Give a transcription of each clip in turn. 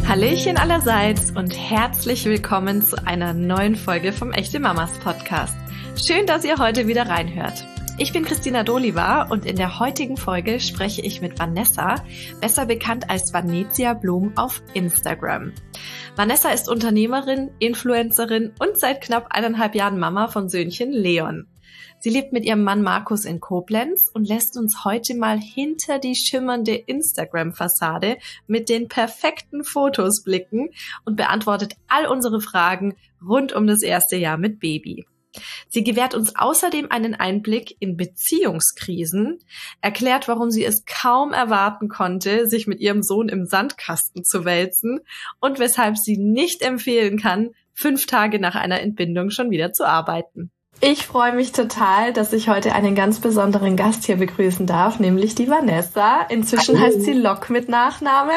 Hallöchen allerseits und herzlich willkommen zu einer neuen Folge vom Echte Mamas Podcast. Schön, dass ihr heute wieder reinhört. Ich bin Christina Doliva und in der heutigen Folge spreche ich mit Vanessa, besser bekannt als Vanezia Blum auf Instagram. Vanessa ist Unternehmerin, Influencerin und seit knapp 1,5 Jahren Mama von Söhnchen Leon. Sie lebt mit ihrem Mann Markus in Koblenz und lässt uns heute mal hinter die schimmernde Instagram-Fassade mit den perfekten Fotos blicken und beantwortet all unsere Fragen rund um das erste Jahr mit Baby. Sie gewährt uns außerdem einen Einblick in Beziehungskrisen, erklärt, warum sie es kaum erwarten konnte, sich mit ihrem Sohn im Sandkasten zu wälzen und weshalb sie nicht empfehlen kann, 5 Tage nach einer Entbindung schon wieder zu arbeiten. Ich freue mich total, dass ich heute einen ganz besonderen Gast hier begrüßen darf, nämlich die Vanessa. Inzwischen heißt sie Lock mit Nachnamen,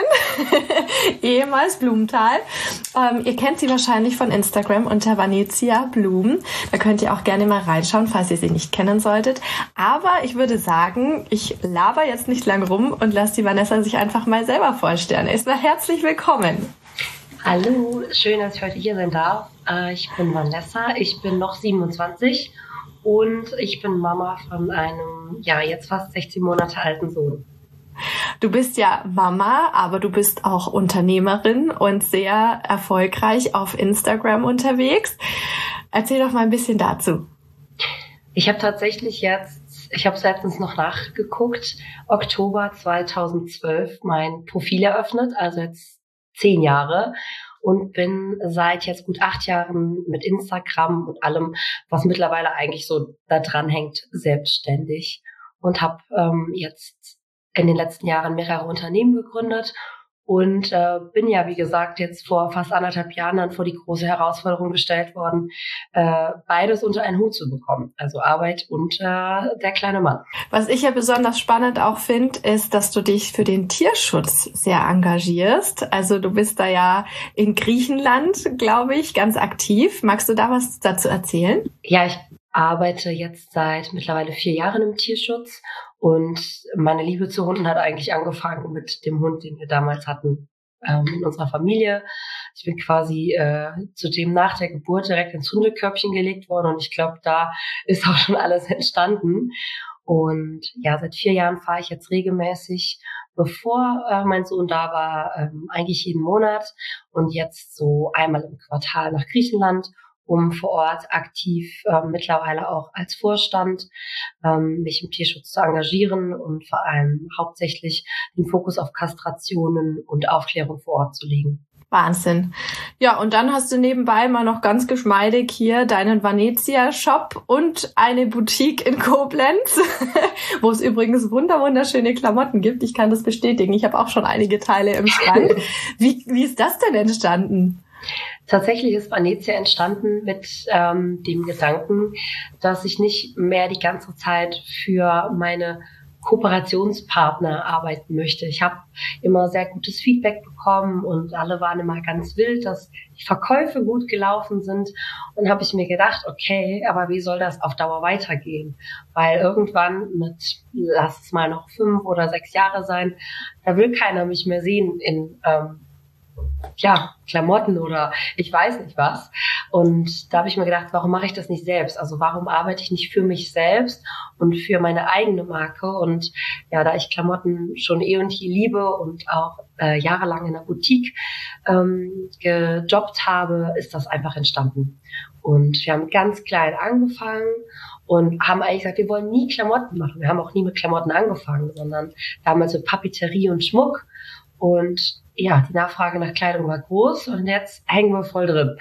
ehemals Blumenthal. Ihr kennt sie wahrscheinlich von Instagram unter Vanezia Blum. Da könnt ihr auch gerne mal reinschauen, falls ihr sie nicht kennen solltet. Aber ich würde sagen, ich laber jetzt nicht lang rum und lasse die Vanessa sich einfach mal selber vorstellen. Erstmal herzlich willkommen. Hallo, schön, dass ich heute hier sein darf. Ich bin Vanessa, ich bin noch 27 und ich bin Mama von einem, jetzt fast 16 Monate alten Sohn. Du bist ja Mama, aber du bist auch Unternehmerin und sehr erfolgreich auf Instagram unterwegs. Erzähl doch mal ein bisschen dazu. Ich habe tatsächlich ich habe es letztens noch nachgeguckt, Oktober 2012 mein Profil eröffnet, also jetzt 10 Jahre und bin seit jetzt gut 8 Jahren mit Instagram und allem, was mittlerweile eigentlich so da dran hängt, selbstständig und habe jetzt in den letzten Jahren mehrere Unternehmen gegründet und bin ja, wie gesagt, jetzt vor fast 1,5 Jahren dann vor die große Herausforderung gestellt worden, beides unter einen Hut zu bekommen. Also Arbeit und der kleine Mann. Was ich ja besonders spannend auch finde, ist, dass du dich für den Tierschutz sehr engagierst. Also du bist da ja in Griechenland, glaube ich, ganz aktiv. Magst du da was dazu erzählen? Ja, ich arbeite jetzt seit mittlerweile 4 Jahren im Tierschutz. Und meine Liebe zu Hunden hat eigentlich angefangen mit dem Hund, den wir damals hatten in unserer Familie. Ich bin quasi zudem nach der Geburt direkt ins Hundekörbchen gelegt worden und ich glaube, da ist auch schon alles entstanden. Und ja, seit 4 Jahren fahre ich jetzt regelmäßig, bevor mein Sohn da war, eigentlich jeden Monat und jetzt so einmal im Quartal nach Griechenland, um vor Ort aktiv mittlerweile auch als Vorstand mich im Tierschutz zu engagieren und vor allem hauptsächlich den Fokus auf Kastrationen und Aufklärung vor Ort zu legen. Wahnsinn. Ja, und dann hast du nebenbei mal noch ganz geschmeidig hier deinen Vanezia-Shop und eine Boutique in Koblenz, wo es übrigens wunderschöne Klamotten gibt. Ich kann das bestätigen. Ich habe auch schon einige Teile im Schrank. Wie ist das denn entstanden? Tatsächlich ist Vanezia entstanden mit dem Gedanken, dass ich nicht mehr die ganze Zeit für meine Kooperationspartner arbeiten möchte. Ich habe immer sehr gutes Feedback bekommen und alle waren immer ganz wild, dass die Verkäufe gut gelaufen sind. Und habe ich mir gedacht, okay, aber wie soll das auf Dauer weitergehen? Weil irgendwann mit, lass es mal noch 5 oder 6 Jahre sein, da will keiner mich mehr sehen in Klamotten oder ich weiß nicht was. Und da habe ich mir gedacht, warum mache ich das nicht selbst? Also warum arbeite ich nicht für mich selbst und für meine eigene Marke? Und ja, da ich Klamotten schon eh und je liebe und auch jahrelang in der Boutique gejobbt habe, ist das einfach entstanden. Und wir haben ganz klein angefangen und haben eigentlich gesagt, wir wollen nie Klamotten machen. Wir haben auch nie mit Klamotten angefangen, sondern damals mit Papeterie und Schmuck. Und ja, die Nachfrage nach Kleidung war groß und jetzt hängen wir voll drin.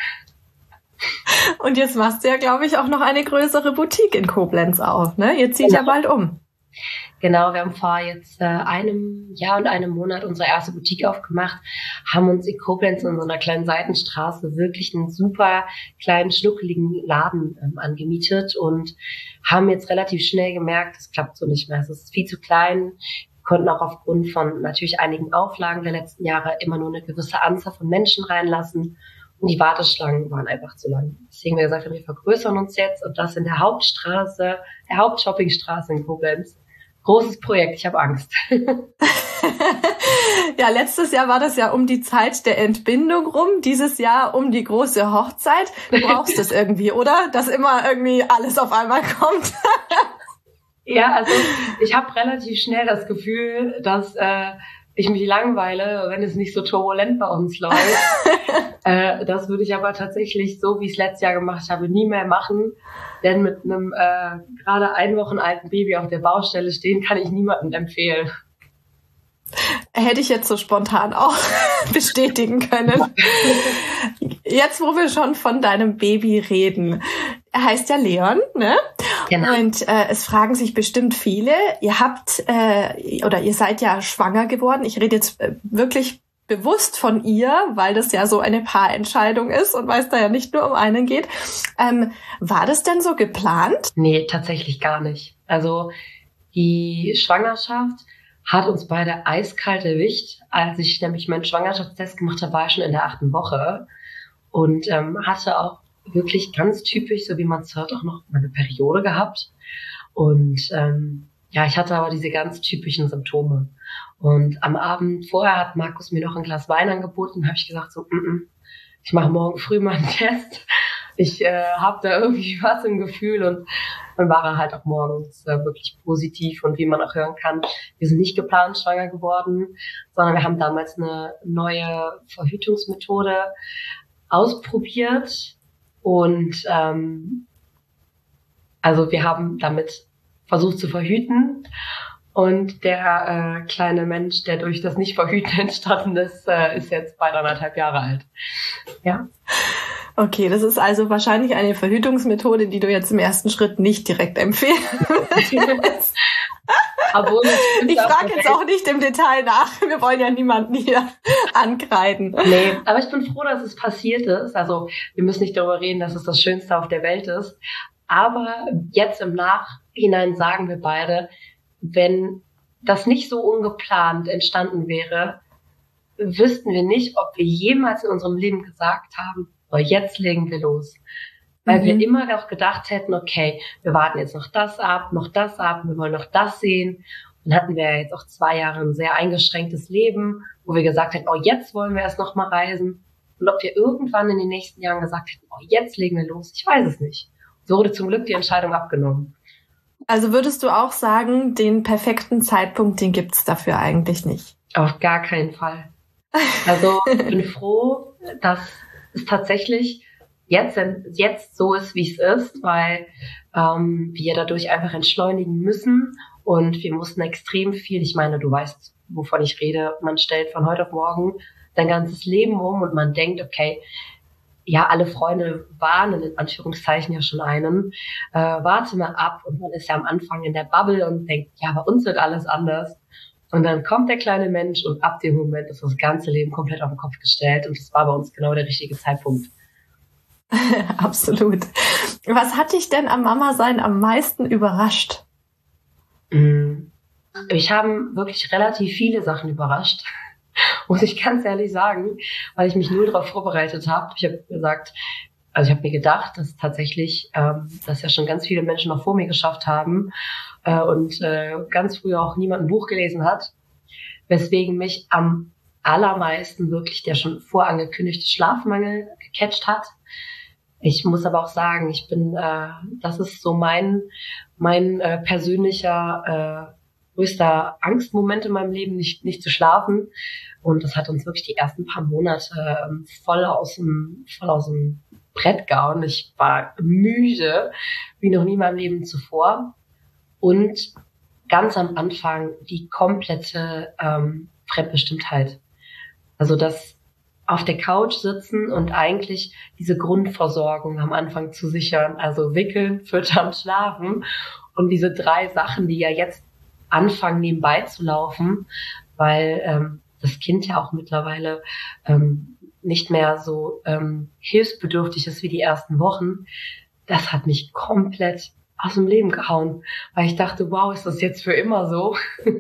Und jetzt machst du ja, glaube ich, auch noch eine größere Boutique in Koblenz auf, ne? Ihr zieht ja bald um. Genau, wir haben vor jetzt einem Jahr und einem Monat unsere erste Boutique aufgemacht, haben uns in Koblenz in so einer kleinen Seitenstraße wirklich einen super kleinen, schnuckeligen Laden angemietet und haben jetzt relativ schnell gemerkt, es klappt so nicht mehr. Es ist viel zu klein. Wir konnten auch aufgrund von natürlich einigen Auflagen der letzten Jahre immer nur eine gewisse Anzahl von Menschen reinlassen. Und die Warteschlangen waren einfach zu lang. Deswegen haben wir gesagt, wir vergrößern uns jetzt und das in der Hauptstraße, der Hauptshoppingstraße in Koblenz. Großes Projekt, ich habe Angst. Ja, letztes Jahr war das ja um die Zeit der Entbindung rum, dieses Jahr um die große Hochzeit. Du brauchst es irgendwie, oder? Dass immer irgendwie alles auf einmal kommt. Ja, also ich habe relativ schnell das Gefühl, dass ich mich langweile, wenn es nicht so turbulent bei uns läuft. Das würde ich aber tatsächlich, so wie ich es letztes Jahr gemacht habe, nie mehr machen. Denn mit einem gerade 1 Wochen alten Baby auf der Baustelle stehen, kann ich niemandem empfehlen. Hätte ich jetzt so spontan auch bestätigen können. Jetzt, wo wir schon von deinem Baby reden. Er heißt ja Leon, ne? Genau. Und es fragen sich bestimmt viele, ihr habt oder ihr seid ja schwanger geworden. Ich rede jetzt wirklich bewusst von ihr, weil das ja so eine Paarentscheidung ist und weil es da ja nicht nur um einen geht. War das denn so geplant? Nee, tatsächlich gar nicht. Also die Schwangerschaft hat uns beide eiskalt erwischt. Als ich nämlich meinen Schwangerschaftstest gemacht habe, war ich schon in der 8. Woche und hatte auch wirklich ganz typisch, so wie man es hört, auch noch meine Periode gehabt. Und ich hatte aber diese ganz typischen Symptome. Und am Abend vorher hat Markus mir noch ein Glas Wein angeboten. Habe ich gesagt, so, ich mache morgen früh mal einen Test. Ich habe da irgendwie was im Gefühl und dann war er halt auch morgens wirklich positiv. Und wie man auch hören kann, wir sind nicht geplant schwanger geworden, sondern wir haben damals eine neue Verhütungsmethode ausprobiert. Und also wir haben damit versucht zu verhüten. Und der kleine Mensch, der durch das Nicht-Verhüten entstanden ist, ist jetzt bald 1,5 Jahre alt. Ja. Okay, das ist also wahrscheinlich eine Verhütungsmethode, die du jetzt im ersten Schritt nicht direkt empfehlen würdest. Ich frage jetzt auch nicht im Detail nach. Wir wollen ja niemanden hier ankreiden. Nee, aber ich bin froh, dass es passiert ist. Also wir müssen nicht darüber reden, dass es das Schönste auf der Welt ist. Aber jetzt im Nachhinein sagen wir beide, wenn das nicht so ungeplant entstanden wäre, wüssten wir nicht, ob wir jemals in unserem Leben gesagt haben, so, jetzt legen wir los. Weil wir immer noch gedacht hätten, okay, wir warten jetzt noch das ab, wir wollen noch das sehen. Und hatten wir jetzt auch 2 Jahre ein sehr eingeschränktes Leben, wo wir gesagt hätten, oh, jetzt wollen wir erst noch mal reisen. Und ob wir irgendwann in den nächsten Jahren gesagt hätten, oh, jetzt legen wir los, ich weiß es nicht. So wurde zum Glück die Entscheidung abgenommen. Also würdest du auch sagen, den perfekten Zeitpunkt, den gibt's dafür eigentlich nicht? Auf gar keinen Fall. Also ich bin froh, dass es tatsächlich jetzt so ist, wie es ist, weil wir dadurch einfach entschleunigen müssen und wir mussten extrem viel, ich meine, du weißt, wovon ich rede, man stellt von heute auf morgen sein ganzes Leben um und man denkt, okay, ja, alle Freunde warnen in Anführungszeichen ja schon einen, warte mal ab und man ist ja am Anfang in der Bubble und denkt, ja, bei uns wird alles anders. Und dann kommt der kleine Mensch und ab dem Moment ist das ganze Leben komplett auf den Kopf gestellt und das war bei uns genau der richtige Zeitpunkt. Absolut. Was hat dich denn am Mama-Sein am meisten überrascht? Mich haben wirklich relativ viele Sachen überrascht, muss ich ganz ehrlich sagen, weil ich mich null darauf vorbereitet habe. Ich habe mir gedacht, dass tatsächlich das ja schon ganz viele Menschen noch vor mir geschafft haben und ganz früh auch niemand ein Buch gelesen hat, weswegen mich am allermeisten wirklich der schon vorangekündigte Schlafmangel gecatcht hat. Ich muss aber auch sagen, das ist so mein persönlicher größter Angstmoment in meinem Leben, nicht zu schlafen. Und das hat uns wirklich die ersten paar Monate voll aus dem Brett gehauen. Ich war müde, wie noch nie in meinem Leben zuvor. Und ganz am Anfang die komplette Fremdbestimmtheit. Also das auf der Couch sitzen und eigentlich diese Grundversorgung am Anfang zu sichern. Also wickeln, füttern, schlafen. Und diese 3 Sachen, die ja jetzt anfangen nebenbei zu laufen, weil das Kind ja auch mittlerweile nicht mehr so hilfsbedürftig ist wie die ersten Wochen, das hat mich komplett aus dem Leben gehauen, weil ich dachte, wow, ist das jetzt für immer so?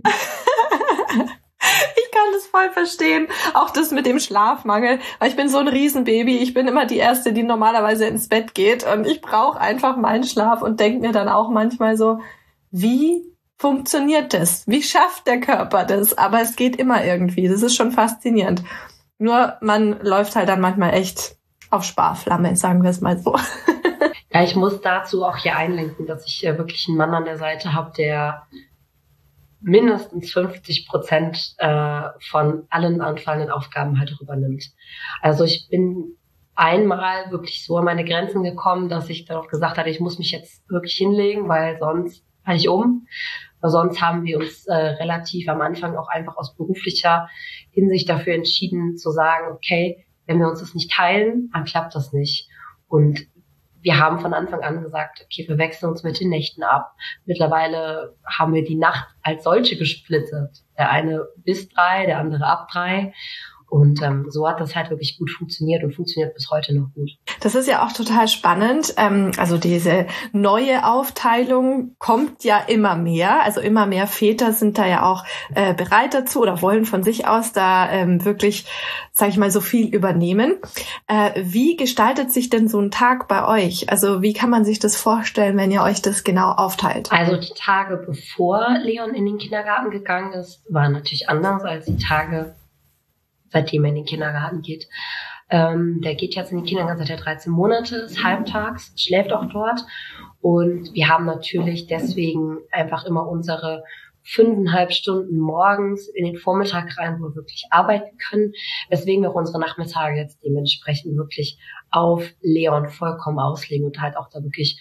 Ich kann das voll verstehen. Auch das mit dem Schlafmangel, weil ich bin so ein Riesenbaby. Ich bin immer die Erste, die normalerweise ins Bett geht und ich brauche einfach meinen Schlaf und denke mir dann auch manchmal so, wie funktioniert das? Wie schafft der Körper das? Aber es geht immer irgendwie. Das ist schon faszinierend. Nur man läuft halt dann manchmal echt auf Sparflamme, sagen wir es mal so. Ja, ich muss dazu auch hier einlenken, dass ich wirklich einen Mann an der Seite habe, der mindestens 50% von allen anfallenden Aufgaben halt auch übernimmt. Also ich bin einmal wirklich so an meine Grenzen gekommen, dass ich dann auch gesagt hatte, ich muss mich jetzt wirklich hinlegen, weil sonst falle ich um. Weil sonst haben wir uns relativ am Anfang auch einfach aus beruflicher Hinsicht dafür entschieden zu sagen, okay, wenn wir uns das nicht teilen, dann klappt das nicht. Und wir haben von Anfang an gesagt, okay, wir wechseln uns mit den Nächten ab. Mittlerweile haben wir die Nacht als solche gesplittet. Der eine bis 3, der andere ab 3. Und so hat das halt wirklich gut funktioniert und funktioniert bis heute noch gut. Das ist ja auch total spannend. Also diese neue Aufteilung kommt ja immer mehr. Also immer mehr Väter sind da ja auch bereit dazu oder wollen von sich aus da wirklich, sag ich mal, so viel übernehmen. Wie gestaltet sich denn so ein Tag bei euch? Also wie kann man sich das vorstellen, wenn ihr euch das genau aufteilt? Also die Tage bevor Leon in den Kindergarten gegangen ist, waren natürlich anders als die Tage, seitdem er in den Kindergarten geht. Der geht jetzt in den Kindergarten seit er 13 Monate ist, halbtags, schläft auch dort. Und wir haben natürlich deswegen einfach immer unsere 5,5 Stunden morgens in den Vormittag rein, wo wir wirklich arbeiten können. Weswegen wir auch unsere Nachmittage jetzt dementsprechend wirklich auf Leon vollkommen auslegen und halt auch da wirklich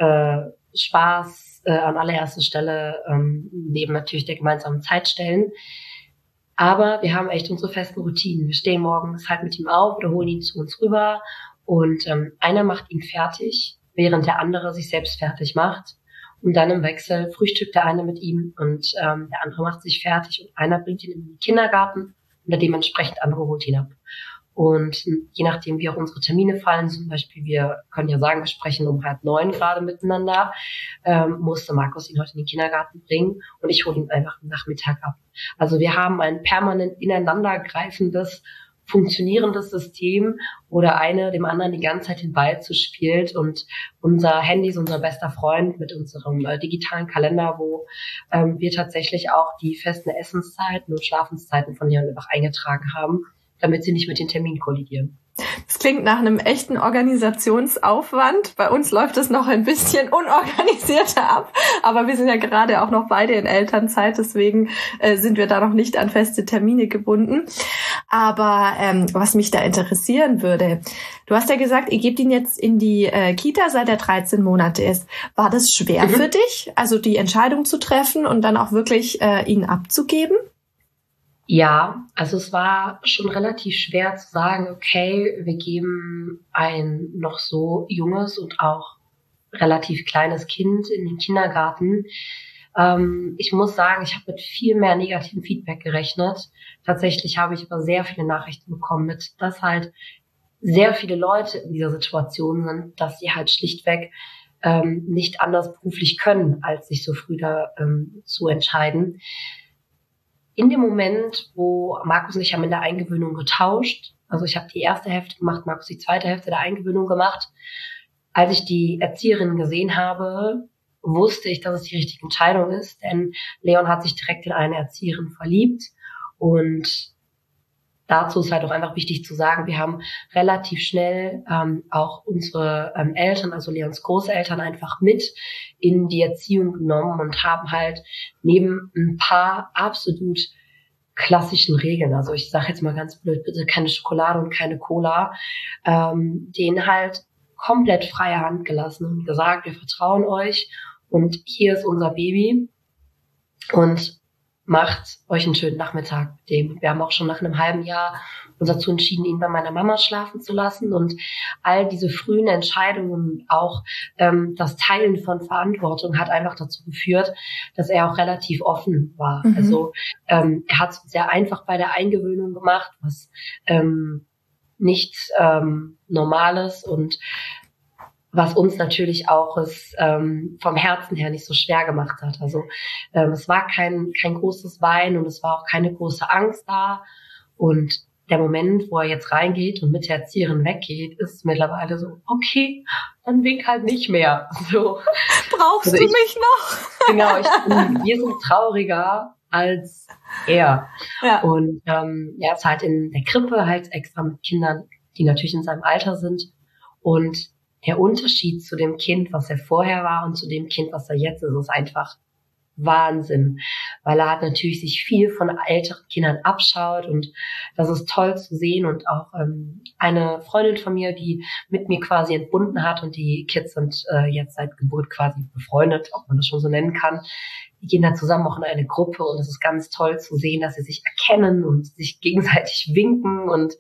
Spaß an allererster Stelle neben natürlich der gemeinsamen Zeit stellen. Aber wir haben echt unsere festen Routinen. Wir stehen morgens halt mit ihm auf oder holen ihn zu uns rüber und einer macht ihn fertig, während der andere sich selbst fertig macht. Und dann im Wechsel frühstückt der eine mit ihm und der andere macht sich fertig und einer bringt ihn in den Kindergarten und der dementsprechend andere holt ihn ab. Und je nachdem, wie auch unsere Termine fallen, zum Beispiel, wir können ja sagen, wir sprechen um 8:30 gerade miteinander, musste Markus ihn heute in den Kindergarten bringen und ich hole ihn einfach am Nachmittag ab. Also wir haben ein permanent ineinandergreifendes, funktionierendes System, wo der eine dem anderen die ganze Zeit den Ball zuspielt und unser Handy ist unser bester Freund mit unserem digitalen Kalender, wo wir tatsächlich auch die festen Essenszeiten und Schlafenszeiten von Leon einfach eingetragen haben, damit sie nicht mit den Terminen kollidieren. Das klingt nach einem echten Organisationsaufwand. Bei uns läuft es noch ein bisschen unorganisierter ab, aber wir sind ja gerade auch noch beide in Elternzeit, deswegen sind wir da noch nicht an feste Termine gebunden. Aber was mich da interessieren würde, du hast ja gesagt, ihr gebt ihn jetzt in die Kita, seit er 13 Monate ist. War das schwer für dich, also die Entscheidung zu treffen und dann auch wirklich ihn abzugeben? Ja, also es war schon relativ schwer zu sagen, okay, wir geben ein noch so junges und auch relativ kleines Kind in den Kindergarten. Ich muss sagen, ich habe mit viel mehr negativem Feedback gerechnet. Tatsächlich habe ich aber sehr viele Nachrichten bekommen, dass halt sehr viele Leute in dieser Situation sind, dass sie halt schlichtweg nicht anders beruflich können, als sich so früh da zu entscheiden. In dem Moment, wo Markus und ich haben in der Eingewöhnung getauscht, also ich habe die erste Hälfte gemacht, Markus die zweite Hälfte der Eingewöhnung gemacht. Als ich die Erzieherin gesehen habe, wusste ich, dass es die richtige Entscheidung ist, denn Leon hat sich direkt in eine Erzieherin verliebt und dazu ist halt auch einfach wichtig zu sagen, wir haben relativ schnell auch unsere Eltern, also Leons Großeltern, einfach mit in die Erziehung genommen und haben halt neben ein paar absolut klassischen Regeln, also ich sage jetzt mal ganz blöd, bitte keine Schokolade und keine Cola, denen halt komplett freie Hand gelassen und gesagt, wir vertrauen euch und hier ist unser Baby und macht euch einen schönen Nachmittag mit dem. Wir haben auch schon nach einem halben Jahr uns dazu entschieden, ihn bei meiner Mama schlafen zu lassen und all diese frühen Entscheidungen, auch das Teilen von Verantwortung hat einfach dazu geführt, dass er auch relativ offen war. Mhm. Also er hat es sehr einfach bei der Eingewöhnung gemacht, was nichts Normales und was uns natürlich auch es vom Herzen her nicht so schwer gemacht hat. Also es war kein großes Weinen und es war auch keine große Angst da. Und der Moment, wo er jetzt reingeht und mit der Erzieherin weggeht, ist mittlerweile so, okay, dann wink halt nicht mehr. So. Brauchst du mich noch? Genau, wir sind trauriger als er. Ja. Und er ist halt in der Krippe halt extra mit Kindern, die natürlich in seinem Alter sind. Und der Unterschied zu dem Kind, was er vorher war und zu dem Kind, was er jetzt ist, ist einfach Wahnsinn. Weil er hat natürlich sich viel von älteren Kindern abschaut und das ist toll zu sehen. Und auch eine Freundin von mir, die mit mir quasi entbunden hat und die Kids sind jetzt seit Geburt quasi befreundet, ob man das schon so nennen kann. Die gehen dann zusammen auch in eine Gruppe und es ist ganz toll zu sehen, dass sie sich erkennen und sich gegenseitig winken und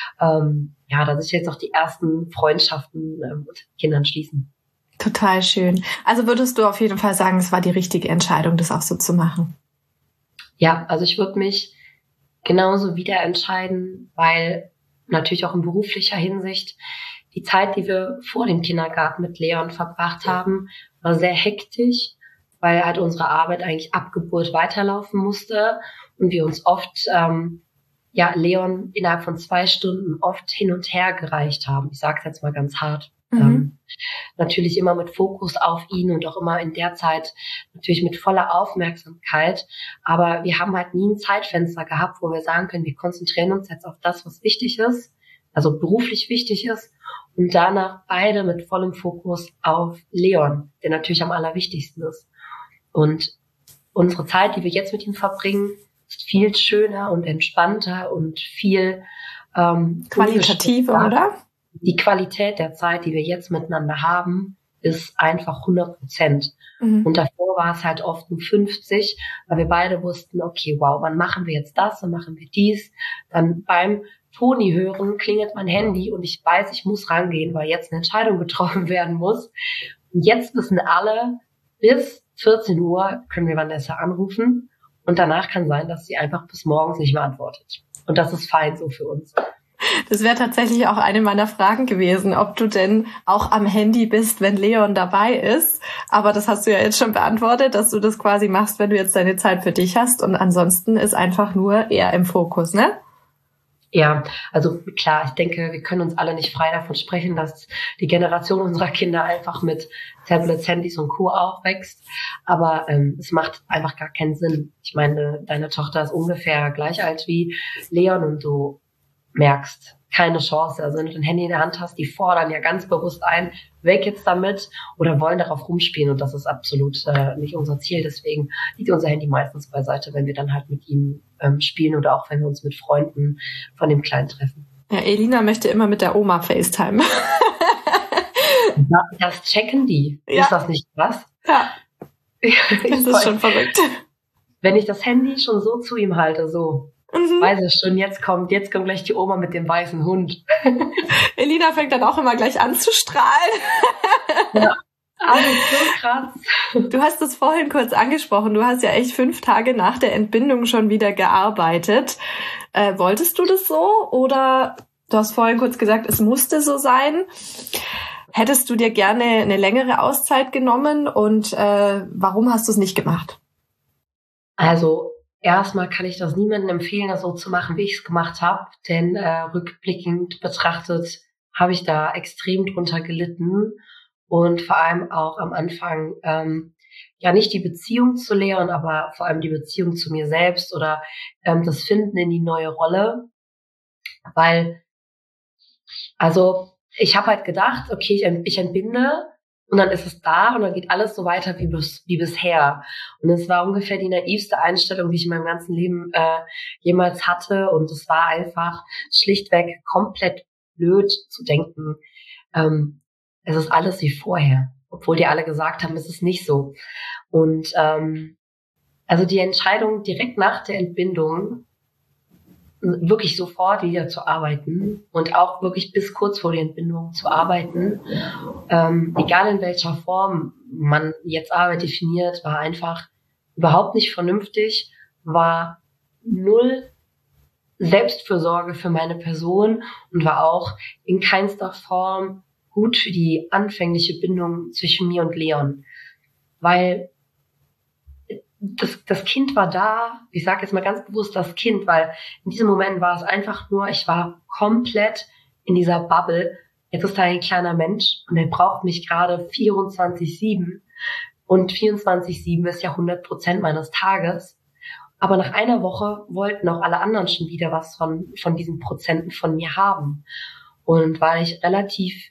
dass sich jetzt auch die ersten Freundschaften mit Kindern schließen. Total schön. Also würdest du auf jeden Fall sagen, es war die richtige Entscheidung, das auch so zu machen? Ja, also ich würde mich genauso wieder entscheiden, weil natürlich auch in beruflicher Hinsicht die Zeit, die wir vor dem Kindergarten mit Leon verbracht haben, war sehr hektisch, weil halt unsere Arbeit eigentlich ab Geburt weiterlaufen musste und wir uns oft Leon innerhalb von 2 Stunden oft hin und her gereicht haben. Ich sage es jetzt mal ganz hart. Natürlich immer mit Fokus auf ihn und auch immer in der Zeit natürlich mit voller Aufmerksamkeit. Aber wir haben halt nie ein Zeitfenster gehabt, wo wir sagen können, wir konzentrieren uns jetzt auf das, was wichtig ist, also beruflich wichtig ist. Und danach beide mit vollem Fokus auf Leon, der natürlich am allerwichtigsten ist. Und unsere Zeit, die wir jetzt mit ihm verbringen, ist viel schöner und entspannter und viel qualitativer, oder? Die Qualität der Zeit, die wir jetzt miteinander haben, ist einfach 100%. Und davor war es halt oft nur 50, weil wir beide wussten, okay, wow, wann machen wir jetzt das, dann machen wir dies. Dann beim Toni hören klingelt mein Handy und ich weiß, ich muss rangehen, weil jetzt eine Entscheidung getroffen werden muss. Und jetzt wissen alle, bis 14 Uhr können wir Vanessa anrufen und danach kann sein, dass sie einfach bis morgens nicht mehr antwortet. Und das ist fein so für uns. Das wäre tatsächlich auch eine meiner Fragen gewesen, ob du denn auch am Handy bist, wenn Leon dabei ist. Aber das hast du ja jetzt schon beantwortet, dass du das quasi machst, wenn du jetzt deine Zeit für dich hast. Und ansonsten ist einfach nur er im Fokus, ne? Ja, also klar, ich denke, wir können uns alle nicht frei davon sprechen, dass die Generation unserer Kinder einfach mit Tablets, Handys und Co. aufwächst. Aber es macht einfach gar keinen Sinn. Ich meine, deine Tochter ist ungefähr gleich alt wie Leon und du merkst, keine Chance. Also wenn du ein Handy in der Hand hast, die fordern ja ganz bewusst ein, weg jetzt damit oder wollen darauf rumspielen und das ist absolut nicht unser Ziel. Deswegen liegt unser Handy meistens beiseite, wenn wir dann halt mit ihm spielen oder auch wenn wir uns mit Freunden von dem Kleinen treffen. Ja, Elina möchte immer mit der Oma FaceTime. Das checken die. Ja. Ist das nicht was? Ja, das ist schon verrückt. Wenn ich das Handy schon so zu ihm halte, so, weiß ich schon, jetzt kommt gleich die Oma mit dem weißen Hund. Elina fängt dann auch immer gleich an zu strahlen. Ja, alles so krass. Du hast es vorhin kurz angesprochen. Du hast ja echt 5 Tage nach der Entbindung schon wieder gearbeitet. Wolltest du das so? Oder du hast vorhin kurz gesagt, es musste so sein. Hättest du dir gerne eine längere Auszeit genommen? Und warum hast du es nicht gemacht? Also erstmal kann ich das niemandem empfehlen, das so zu machen, wie ich es gemacht habe. Denn rückblickend betrachtet habe ich da extrem drunter gelitten. Und vor allem auch am Anfang, nicht die Beziehung zu Leon, aber vor allem die Beziehung zu mir selbst oder das Finden in die neue Rolle. Weil, also ich habe halt gedacht, okay, ich entbinde und dann ist es da und dann geht alles so weiter wie bisher. Und es war ungefähr die naivste Einstellung, die ich in meinem ganzen Leben jemals hatte. Und es war einfach schlichtweg komplett blöd zu denken, es ist alles wie vorher, obwohl die alle gesagt haben, es ist nicht so. Und also die Entscheidung direkt nach der Entbindung wirklich sofort wieder zu arbeiten und auch wirklich bis kurz vor der Entbindung zu arbeiten, egal in welcher Form man jetzt Arbeit definiert, war einfach überhaupt nicht vernünftig, war null Selbstfürsorge für meine Person und war auch in keinster Form gut für die anfängliche Bindung zwischen mir und Leon. Weil das Kind war da. Ich sage jetzt mal ganz bewusst das Kind, weil in diesem Moment war es einfach nur, ich war komplett in dieser Bubble. Jetzt ist da ein kleiner Mensch und der braucht mich gerade 24/7. Und 24/7 ist ja 100% meines Tages. Aber nach einer Woche wollten auch alle anderen schon wieder was von diesen Prozenten von mir haben. Und weil ich relativ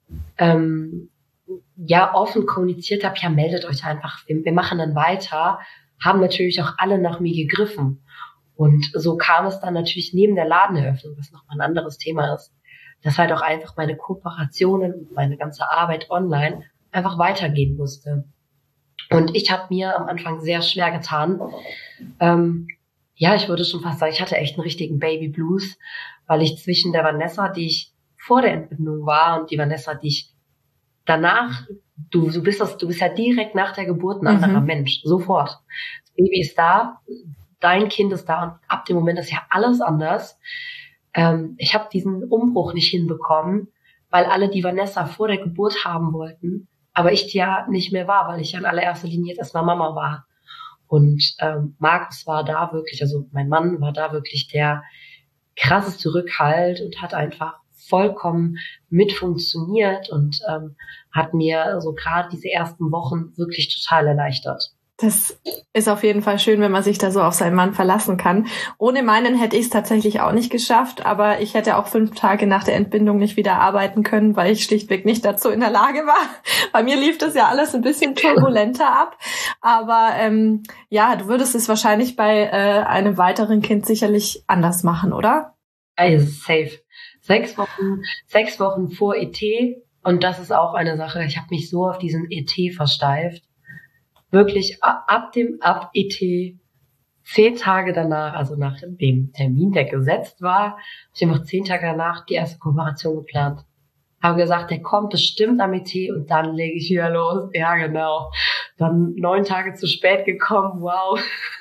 offen kommuniziert habe, ja, meldet euch einfach, wir machen dann weiter, haben natürlich auch alle nach mir gegriffen. Und so kam es dann natürlich neben der Ladeneröffnung, was nochmal ein anderes Thema ist, dass halt auch einfach meine Kooperationen und meine ganze Arbeit online einfach weitergehen musste. Und ich habe mir am Anfang sehr schwer getan. Ich würde schon fast sagen, ich hatte echt einen richtigen Baby Blues, weil ich zwischen der Vanessa, die ich vor der Entbindung war, und die Vanessa, die ich danach, du bist ja direkt nach der Geburt ein anderer Mensch, sofort. Das Baby ist da, dein Kind ist da und ab dem Moment ist ja alles anders. Ich habe diesen Umbruch nicht hinbekommen, weil alle die Vanessa vor der Geburt haben wollten, aber ich die ja nicht mehr war, weil ich ja in allererster Linie jetzt erstmal Mama war. Und Markus war da wirklich, also mein Mann war da wirklich der krasseste Rückhalt und hat einfach vollkommen mit funktioniert und hat mir so gerade diese ersten Wochen wirklich total erleichtert. Das ist auf jeden Fall schön, wenn man sich da so auf seinen Mann verlassen kann. Ohne meinen hätte ich es tatsächlich auch nicht geschafft, aber ich hätte auch 5 Tage nach der Entbindung nicht wieder arbeiten können, weil ich schlichtweg nicht dazu in der Lage war. Bei mir lief das ja alles ein bisschen turbulenter ab, aber du würdest es wahrscheinlich bei einem weiteren Kind sicherlich anders machen, oder? Also safe. 6 Wochen vor ET, und das ist auch eine Sache, ich habe mich so auf diesen ET versteift. Wirklich ab ET, 10 Tage danach, also nach dem Termin, der gesetzt war, habe ich einfach 10 Tage danach die erste Kooperation geplant. Habe gesagt, der kommt bestimmt am ET und dann lege ich wieder los. Ja, genau. Dann 9 Tage zu spät gekommen, wow.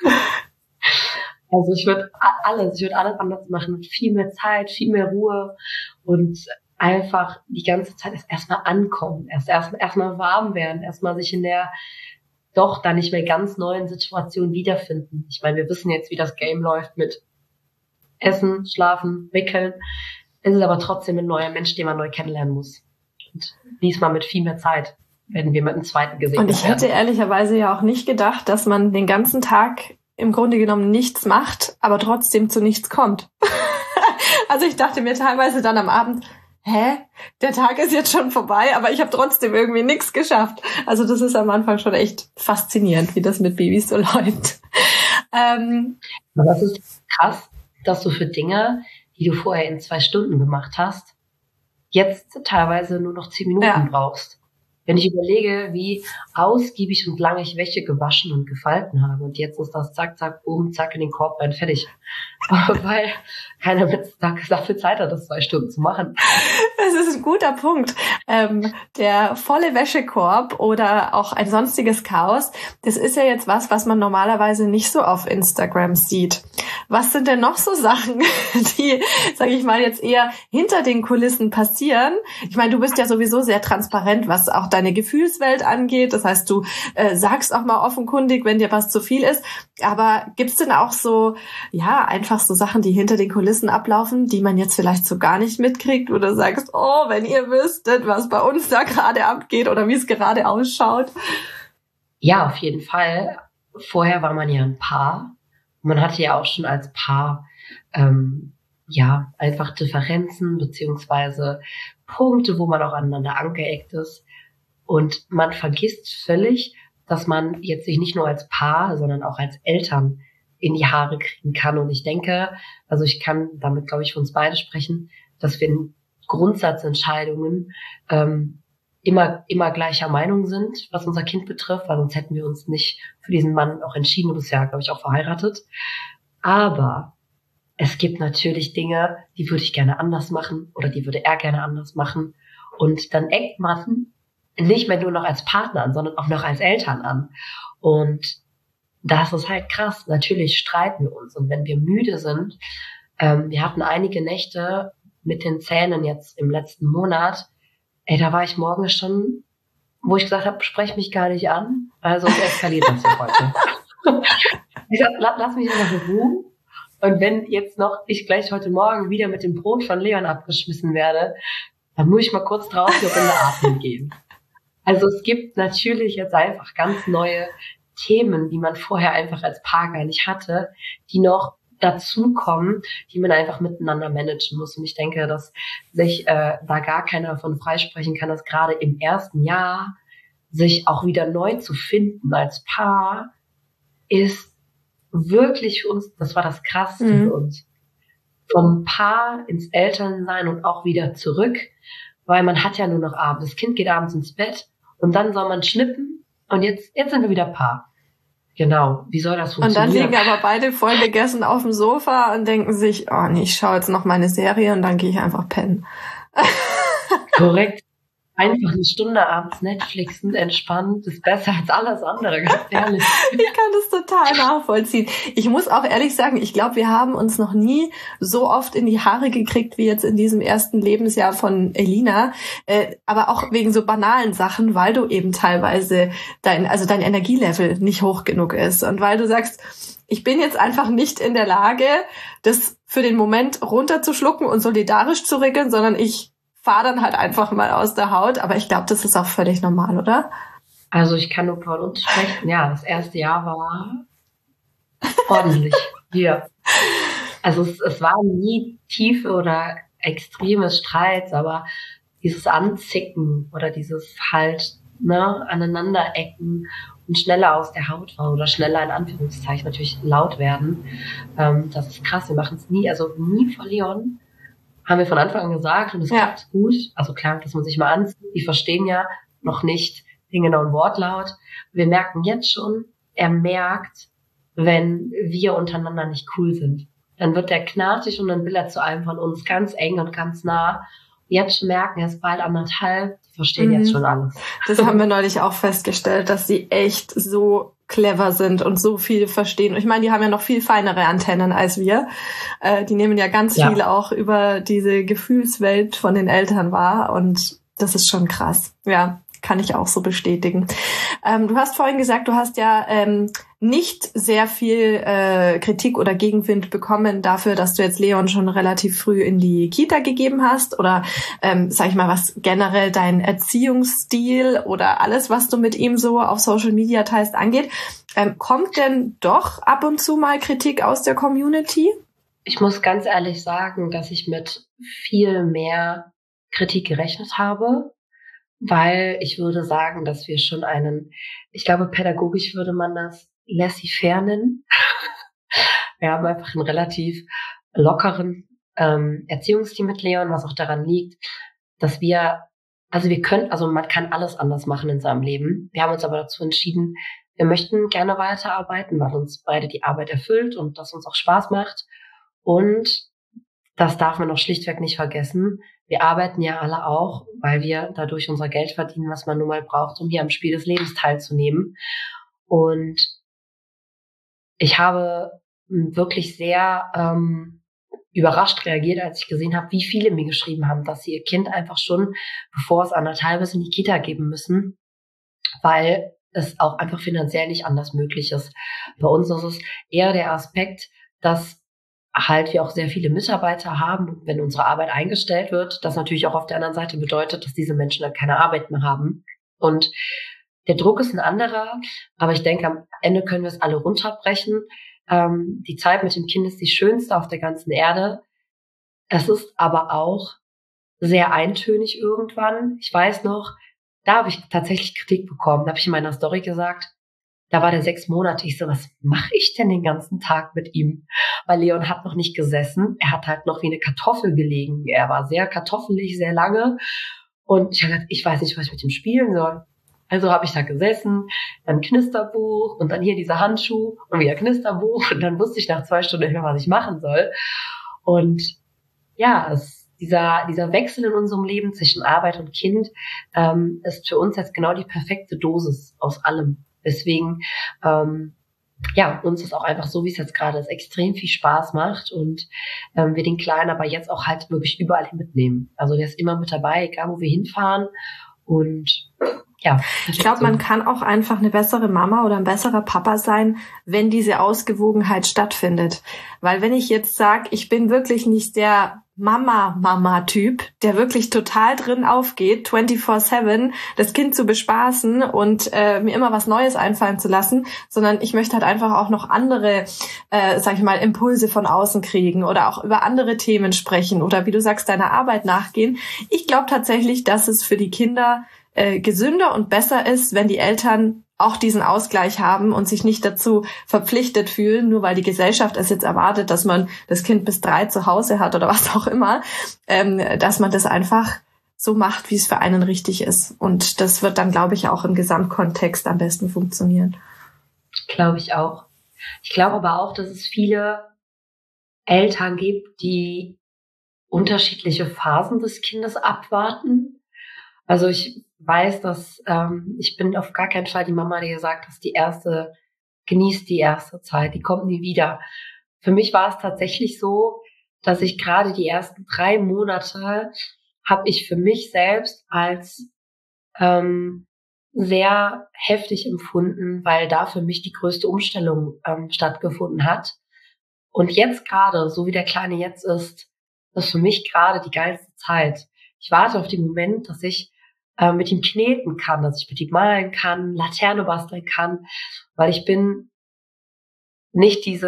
Also ich würde alles anders machen, mit viel mehr Zeit, viel mehr Ruhe und einfach die ganze Zeit erstmal ankommen, erstmal warm werden, erstmal sich in der doch dann nicht mehr ganz neuen Situation wiederfinden. Ich meine, wir wissen jetzt, wie das Game läuft mit Essen, Schlafen, Wickeln. Es ist aber trotzdem ein neuer Mensch, den man neu kennenlernen muss. Und diesmal mit viel mehr Zeit werden wir mit einem zweiten gesehen. Und ich hätte ehrlicherweise ja auch nicht gedacht, dass man den ganzen Tag im Grunde genommen nichts macht, aber trotzdem zu nichts kommt. Also ich dachte mir teilweise dann am Abend, der Tag ist jetzt schon vorbei, aber ich habe trotzdem irgendwie nichts geschafft. Also das ist am Anfang schon echt faszinierend, wie das mit Babys so läuft. Aber das ist krass, dass du für Dinge, die du vorher in 2 Stunden gemacht hast, jetzt teilweise nur noch 10 Minuten brauchst. Wenn ich überlege, wie ausgiebig und lange ich Wäsche gewaschen und gefalten habe. Und jetzt ist das zack, zack, boom, zack in den Korb rein, fertig. Aber weil keiner dafür Zeit hat, das 2 Stunden zu machen. Das ist ein guter Punkt. Der volle Wäschekorb oder auch ein sonstiges Chaos, das ist ja jetzt was man normalerweise nicht so auf Instagram sieht. Was sind denn noch so Sachen, die, sage ich mal, jetzt eher hinter den Kulissen passieren? Ich meine, du bist ja sowieso sehr transparent, was auch deine Gefühlswelt angeht. Das heißt, du sagst auch mal offenkundig, wenn dir was zu viel ist. Aber gibt's denn auch so, einfach so Sachen, die hinter den Kulissen ablaufen, die man jetzt vielleicht so gar nicht mitkriegt, wo du sagst, oh, wenn ihr wüsstet, was bei uns da gerade abgeht oder wie es gerade ausschaut? Ja, auf jeden Fall. Vorher war man ja ein Paar. Man hatte ja auch schon als Paar einfach Differenzen beziehungsweise Punkte, wo man auch aneinander angeeckt ist. Und man vergisst völlig, dass man jetzt sich nicht nur als Paar, sondern auch als Eltern in die Haare kriegen kann. Und ich denke, also ich kann damit, glaube ich, für uns beide sprechen, dass wir in Grundsatzentscheidungen immer gleicher Meinung sind, was unser Kind betrifft, weil sonst hätten wir uns nicht für diesen Mann auch entschieden. Du bist ja, glaube ich, auch verheiratet. Aber es gibt natürlich Dinge, die würde ich gerne anders machen oder die würde er gerne anders machen. Und dann eckt man nicht mehr nur noch als Partner an, sondern auch noch als Eltern an. Und das ist halt krass. Natürlich streiten wir uns. Und wenn wir müde sind, wir hatten einige Nächte mit den Zähnen jetzt im letzten Monat, da war ich morgens schon, wo ich gesagt habe, sprech mich gar nicht an, also es eskaliert das hier heute. Ich sag, lass mich einfach ruhen. Und wenn jetzt noch ich gleich heute Morgen wieder mit dem Brot von Leon abgeschmissen werde, dann muss ich mal kurz draußen eine Runde atmen gehen. Also es gibt natürlich jetzt einfach ganz neue Themen, die man vorher einfach als Paar gar nicht hatte, die noch dazukommen, die man einfach miteinander managen muss. Und ich denke, dass sich da gar keiner davon freisprechen kann, dass gerade im ersten Jahr sich auch wieder neu zu finden als Paar ist wirklich für uns, das war das Krasseste für uns. Vom Paar ins Elternsein und auch wieder zurück, weil man hat ja nur noch abends, das Kind geht abends ins Bett und dann soll man schnippen und jetzt sind wir wieder Paar. Genau, wie soll das funktionieren? Und dann liegen aber beide voll gegessen auf dem Sofa und denken sich, oh nee, ich schaue jetzt noch meine Serie und dann gehe ich einfach pennen. Korrekt. Einfach eine Stunde abends Netflixen, entspannt, ist besser als alles andere, ganz ehrlich. Ich kann das total nachvollziehen. Ich muss auch ehrlich sagen, ich glaube, wir haben uns noch nie so oft in die Haare gekriegt wie jetzt in diesem ersten Lebensjahr von Elina. Aber auch wegen so banalen Sachen, weil du eben teilweise dein Energielevel nicht hoch genug ist. Und weil du sagst, ich bin jetzt einfach nicht in der Lage, das für den Moment runterzuschlucken und solidarisch zu regeln, sondern ich fahre dann halt einfach mal aus der Haut. Aber ich glaube, das ist auch völlig normal, oder? Also ich kann nur von uns sprechen. Ja, das erste Jahr war ordentlich. Hier. Also es waren nie tiefe oder extreme Streits, aber dieses Anzicken oder dieses halt aneinanderecken und schneller aus der Haut fahren oder schneller in Anführungszeichen natürlich laut werden. Das ist krass. Wir machen es nie, also nie vor Leon. Haben wir von Anfang an gesagt und es klappt gut. Also klar, dass man sich mal anzieht. Die verstehen ja noch nicht den genauen Wortlaut. Wir merken jetzt schon, er merkt, wenn wir untereinander nicht cool sind. Dann wird er knatschig und dann will er zu einem von uns ganz eng und ganz nah. Jetzt merken, er ist bald 1,5, die verstehen jetzt schon alles. Das haben wir neulich auch festgestellt, dass sie echt so clever sind und so viel verstehen. Und ich meine, die haben ja noch viel feinere Antennen als wir. Die nehmen ja ganz viel auch über diese Gefühlswelt von den Eltern wahr und das ist schon krass. Ja, kann ich auch so bestätigen. Du hast vorhin gesagt, du hast ja nicht sehr viel Kritik oder Gegenwind bekommen dafür, dass du jetzt Leon schon relativ früh in die Kita gegeben hast oder sag ich mal, was generell dein Erziehungsstil oder alles, was du mit ihm so auf Social Media teilst, angeht. Kommt denn doch ab und zu mal Kritik aus der Community? Ich muss ganz ehrlich sagen, dass ich mit viel mehr Kritik gerechnet habe, weil ich würde sagen, dass wir schon ich glaube, pädagogisch würde man das laissez-faire nennen. Wir haben einfach einen relativ lockeren Erziehungsstil mit Leon, was auch daran liegt, dass man kann alles anders machen in seinem Leben. Wir haben uns aber dazu entschieden, wir möchten gerne weiterarbeiten, weil uns beide die Arbeit erfüllt und das uns auch Spaß macht. Und das darf man auch schlichtweg nicht vergessen. Wir arbeiten ja alle auch, weil wir dadurch unser Geld verdienen, was man nun mal braucht, um hier am Spiel des Lebens teilzunehmen. Und ich habe wirklich sehr überrascht reagiert, als ich gesehen habe, wie viele mir geschrieben haben, dass sie ihr Kind einfach schon, bevor es 1,5 ist, in die Kita geben müssen, weil es auch einfach finanziell nicht anders möglich ist. Bei uns ist es eher der Aspekt, dass halt wir auch sehr viele Mitarbeiter haben und wenn unsere Arbeit eingestellt wird, das natürlich auch auf der anderen Seite bedeutet, dass diese Menschen dann keine Arbeit mehr haben. Und der Druck ist ein anderer, aber ich denke, am Ende können wir es alle runterbrechen. Die Zeit mit dem Kind ist die schönste auf der ganzen Erde. Es ist aber auch sehr eintönig irgendwann. Ich weiß noch, da habe ich tatsächlich Kritik bekommen. Da habe ich in meiner Story gesagt, da war der 6 Monate. Ich so, was mache ich denn den ganzen Tag mit ihm? Weil Leon hat noch nicht gesessen. Er hat halt noch wie eine Kartoffel gelegen. Er war sehr kartoffelig, sehr lange. Und ich habe gesagt, ich weiß nicht, was ich mit ihm spielen soll. Also habe ich da gesessen, dann Knisterbuch und dann hier dieser Handschuh und wieder Knisterbuch. Und dann wusste ich nach 2 Stunden nicht mehr, was ich machen soll. Und ja, dieser Wechsel in unserem Leben zwischen Arbeit und Kind ist für uns jetzt genau die perfekte Dosis aus allem. Deswegen, uns ist auch einfach so, wie es jetzt gerade ist, extrem viel Spaß macht und wir den Kleinen aber jetzt auch halt wirklich überall hin mitnehmen. Also der ist immer mit dabei, egal wo wir hinfahren Und ja. Ich glaube, man kann auch einfach eine bessere Mama oder ein besserer Papa sein, wenn diese Ausgewogenheit stattfindet. Weil wenn ich jetzt sage, ich bin wirklich nicht der Mama-Typ, der wirklich total drin aufgeht, 24/7, das Kind zu bespaßen und mir immer was Neues einfallen zu lassen, sondern ich möchte halt einfach auch noch andere, sag ich mal, Impulse von außen kriegen oder auch über andere Themen sprechen oder wie du sagst, deiner Arbeit nachgehen. Ich glaube tatsächlich, dass es für die Kinder gesünder und besser ist, wenn die Eltern auch diesen Ausgleich haben und sich nicht dazu verpflichtet fühlen, nur weil die Gesellschaft es jetzt erwartet, dass man das Kind bis 3 zu Hause hat oder was auch immer, dass man das einfach so macht, wie es für einen richtig ist. Und das wird dann, glaube ich, auch im Gesamtkontext am besten funktionieren. Glaube ich auch. Ich glaube aber auch, dass es viele Eltern gibt, die unterschiedliche Phasen des Kindes abwarten. Also ich weiß, dass ich bin auf gar keinen Fall die Mama, die sagt, dass genießt die erste Zeit, die kommt nie wieder. Für mich war es tatsächlich so, dass ich gerade die ersten 3 Monate habe ich für mich selbst als sehr heftig empfunden, weil da für mich die größte Umstellung stattgefunden hat. Und jetzt gerade, so wie der Kleine jetzt ist für mich gerade die geilste Zeit. Ich warte auf den Moment, dass ich mit ihm kneten kann, dass ich mit ihm malen kann, Laterne basteln kann, weil ich bin nicht die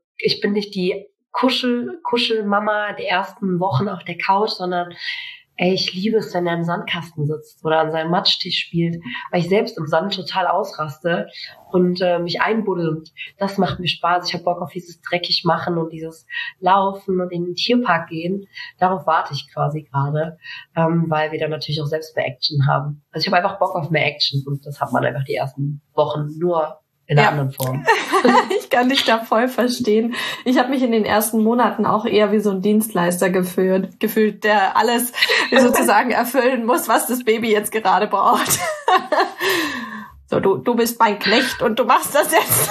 Kuschelmama der ersten Wochen auf der Couch, sondern ich liebe es, wenn er im Sandkasten sitzt oder an seinem Matschtisch spielt, weil ich selbst im Sand total ausraste und mich einbuddel und das macht mir Spaß. Ich habe Bock auf dieses dreckig machen und dieses Laufen und in den Tierpark gehen. Darauf warte ich quasi gerade, weil wir dann natürlich auch selbst mehr Action haben. Also ich habe einfach Bock auf mehr Action und das hat man einfach die ersten Wochen nur in einer anderen Form. Ich kann dich da voll verstehen. Ich habe mich in den ersten Monaten auch eher wie so ein Dienstleister gefühlt, der alles sozusagen erfüllen muss, was das Baby jetzt gerade braucht. So, du bist mein Knecht und du machst das jetzt.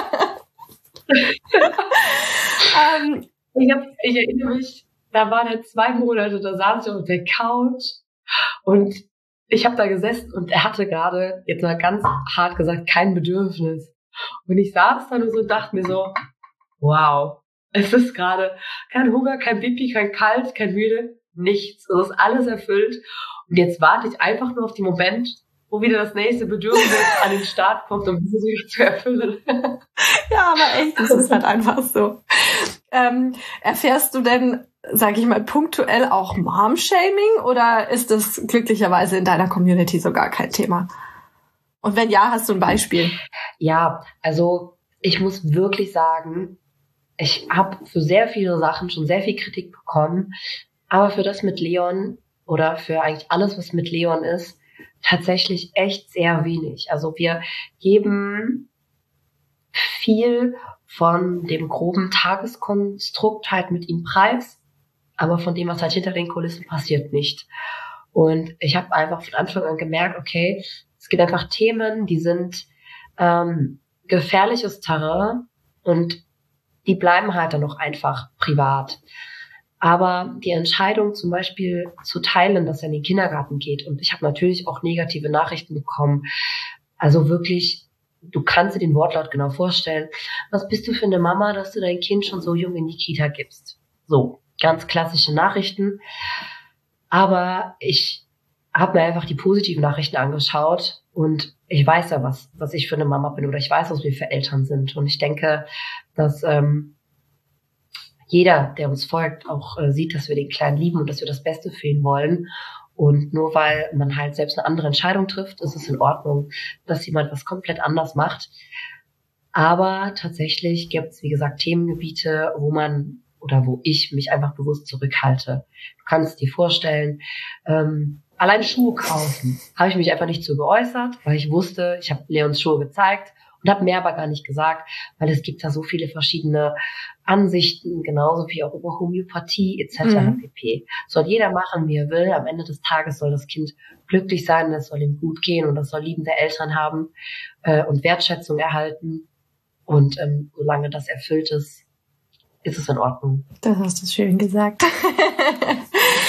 Ich erinnere mich, da waren er 2 Monate, da saß ich auf der Couch und ich habe da gesessen und er hatte gerade, jetzt mal ganz hart gesagt, kein Bedürfnis. Und ich saß da nur so und dachte mir so, wow, es ist gerade kein Hunger, kein Pipi, kein Kalt, kein Müde, nichts. Es ist alles erfüllt. Und jetzt warte ich einfach nur auf den Moment, wo wieder das nächste Bedürfnis an den Start kommt, um dieses wieder zu erfüllen. Ja, aber echt, das ist halt einfach so. Erfährst du denn, sag ich mal, punktuell auch Mom-Shaming oder ist das glücklicherweise in deiner Community so gar kein Thema? Und wenn ja, hast du ein Beispiel? Ja, also ich muss wirklich sagen, ich habe für sehr viele Sachen schon sehr viel Kritik bekommen, aber für das mit Leon oder für eigentlich alles, was mit Leon ist, tatsächlich echt sehr wenig. Also wir geben viel von dem groben Tageskonstrukt halt mit ihm preis, aber von dem, was halt hinter den Kulissen passiert, nicht. Und ich habe einfach von Anfang an gemerkt, okay, es gibt einfach Themen, die sind gefährliches Terrain und die bleiben halt dann noch einfach privat. Aber die Entscheidung zum Beispiel zu teilen, dass er in den Kindergarten geht, und ich habe natürlich auch negative Nachrichten bekommen, also wirklich, du kannst dir den Wortlaut genau vorstellen, was bist du für eine Mama, dass du dein Kind schon so jung in die Kita gibst? So, ganz klassische Nachrichten. Aber ich habe mir einfach die positiven Nachrichten angeschaut und ich weiß ja, was ich für eine Mama bin oder ich weiß, was wir für Eltern sind. Und ich denke, dass jeder, der uns folgt, auch sieht, dass wir den Kleinen lieben und dass wir das Beste für ihn wollen. Und nur weil man halt selbst eine andere Entscheidung trifft, ist es in Ordnung, dass jemand was komplett anders macht. Aber tatsächlich gibt es, wie gesagt, Themengebiete, wo ich mich einfach bewusst zurückhalte. Du kannst dir vorstellen, allein Schuhe kaufen, habe ich mich einfach nicht so geäußert, weil ich wusste, ich habe Leons Schuhe gezeigt und habe mehr aber gar nicht gesagt, weil es gibt da so viele verschiedene Ansichten, genauso wie auch über Homöopathie etc. pp. Soll jeder machen, wie er will. Am Ende des Tages soll das Kind glücklich sein, es soll ihm gut gehen und es soll liebende Eltern haben und Wertschätzung erhalten. Und solange das erfüllt ist, ist es in Ordnung. Das hast du schön gesagt.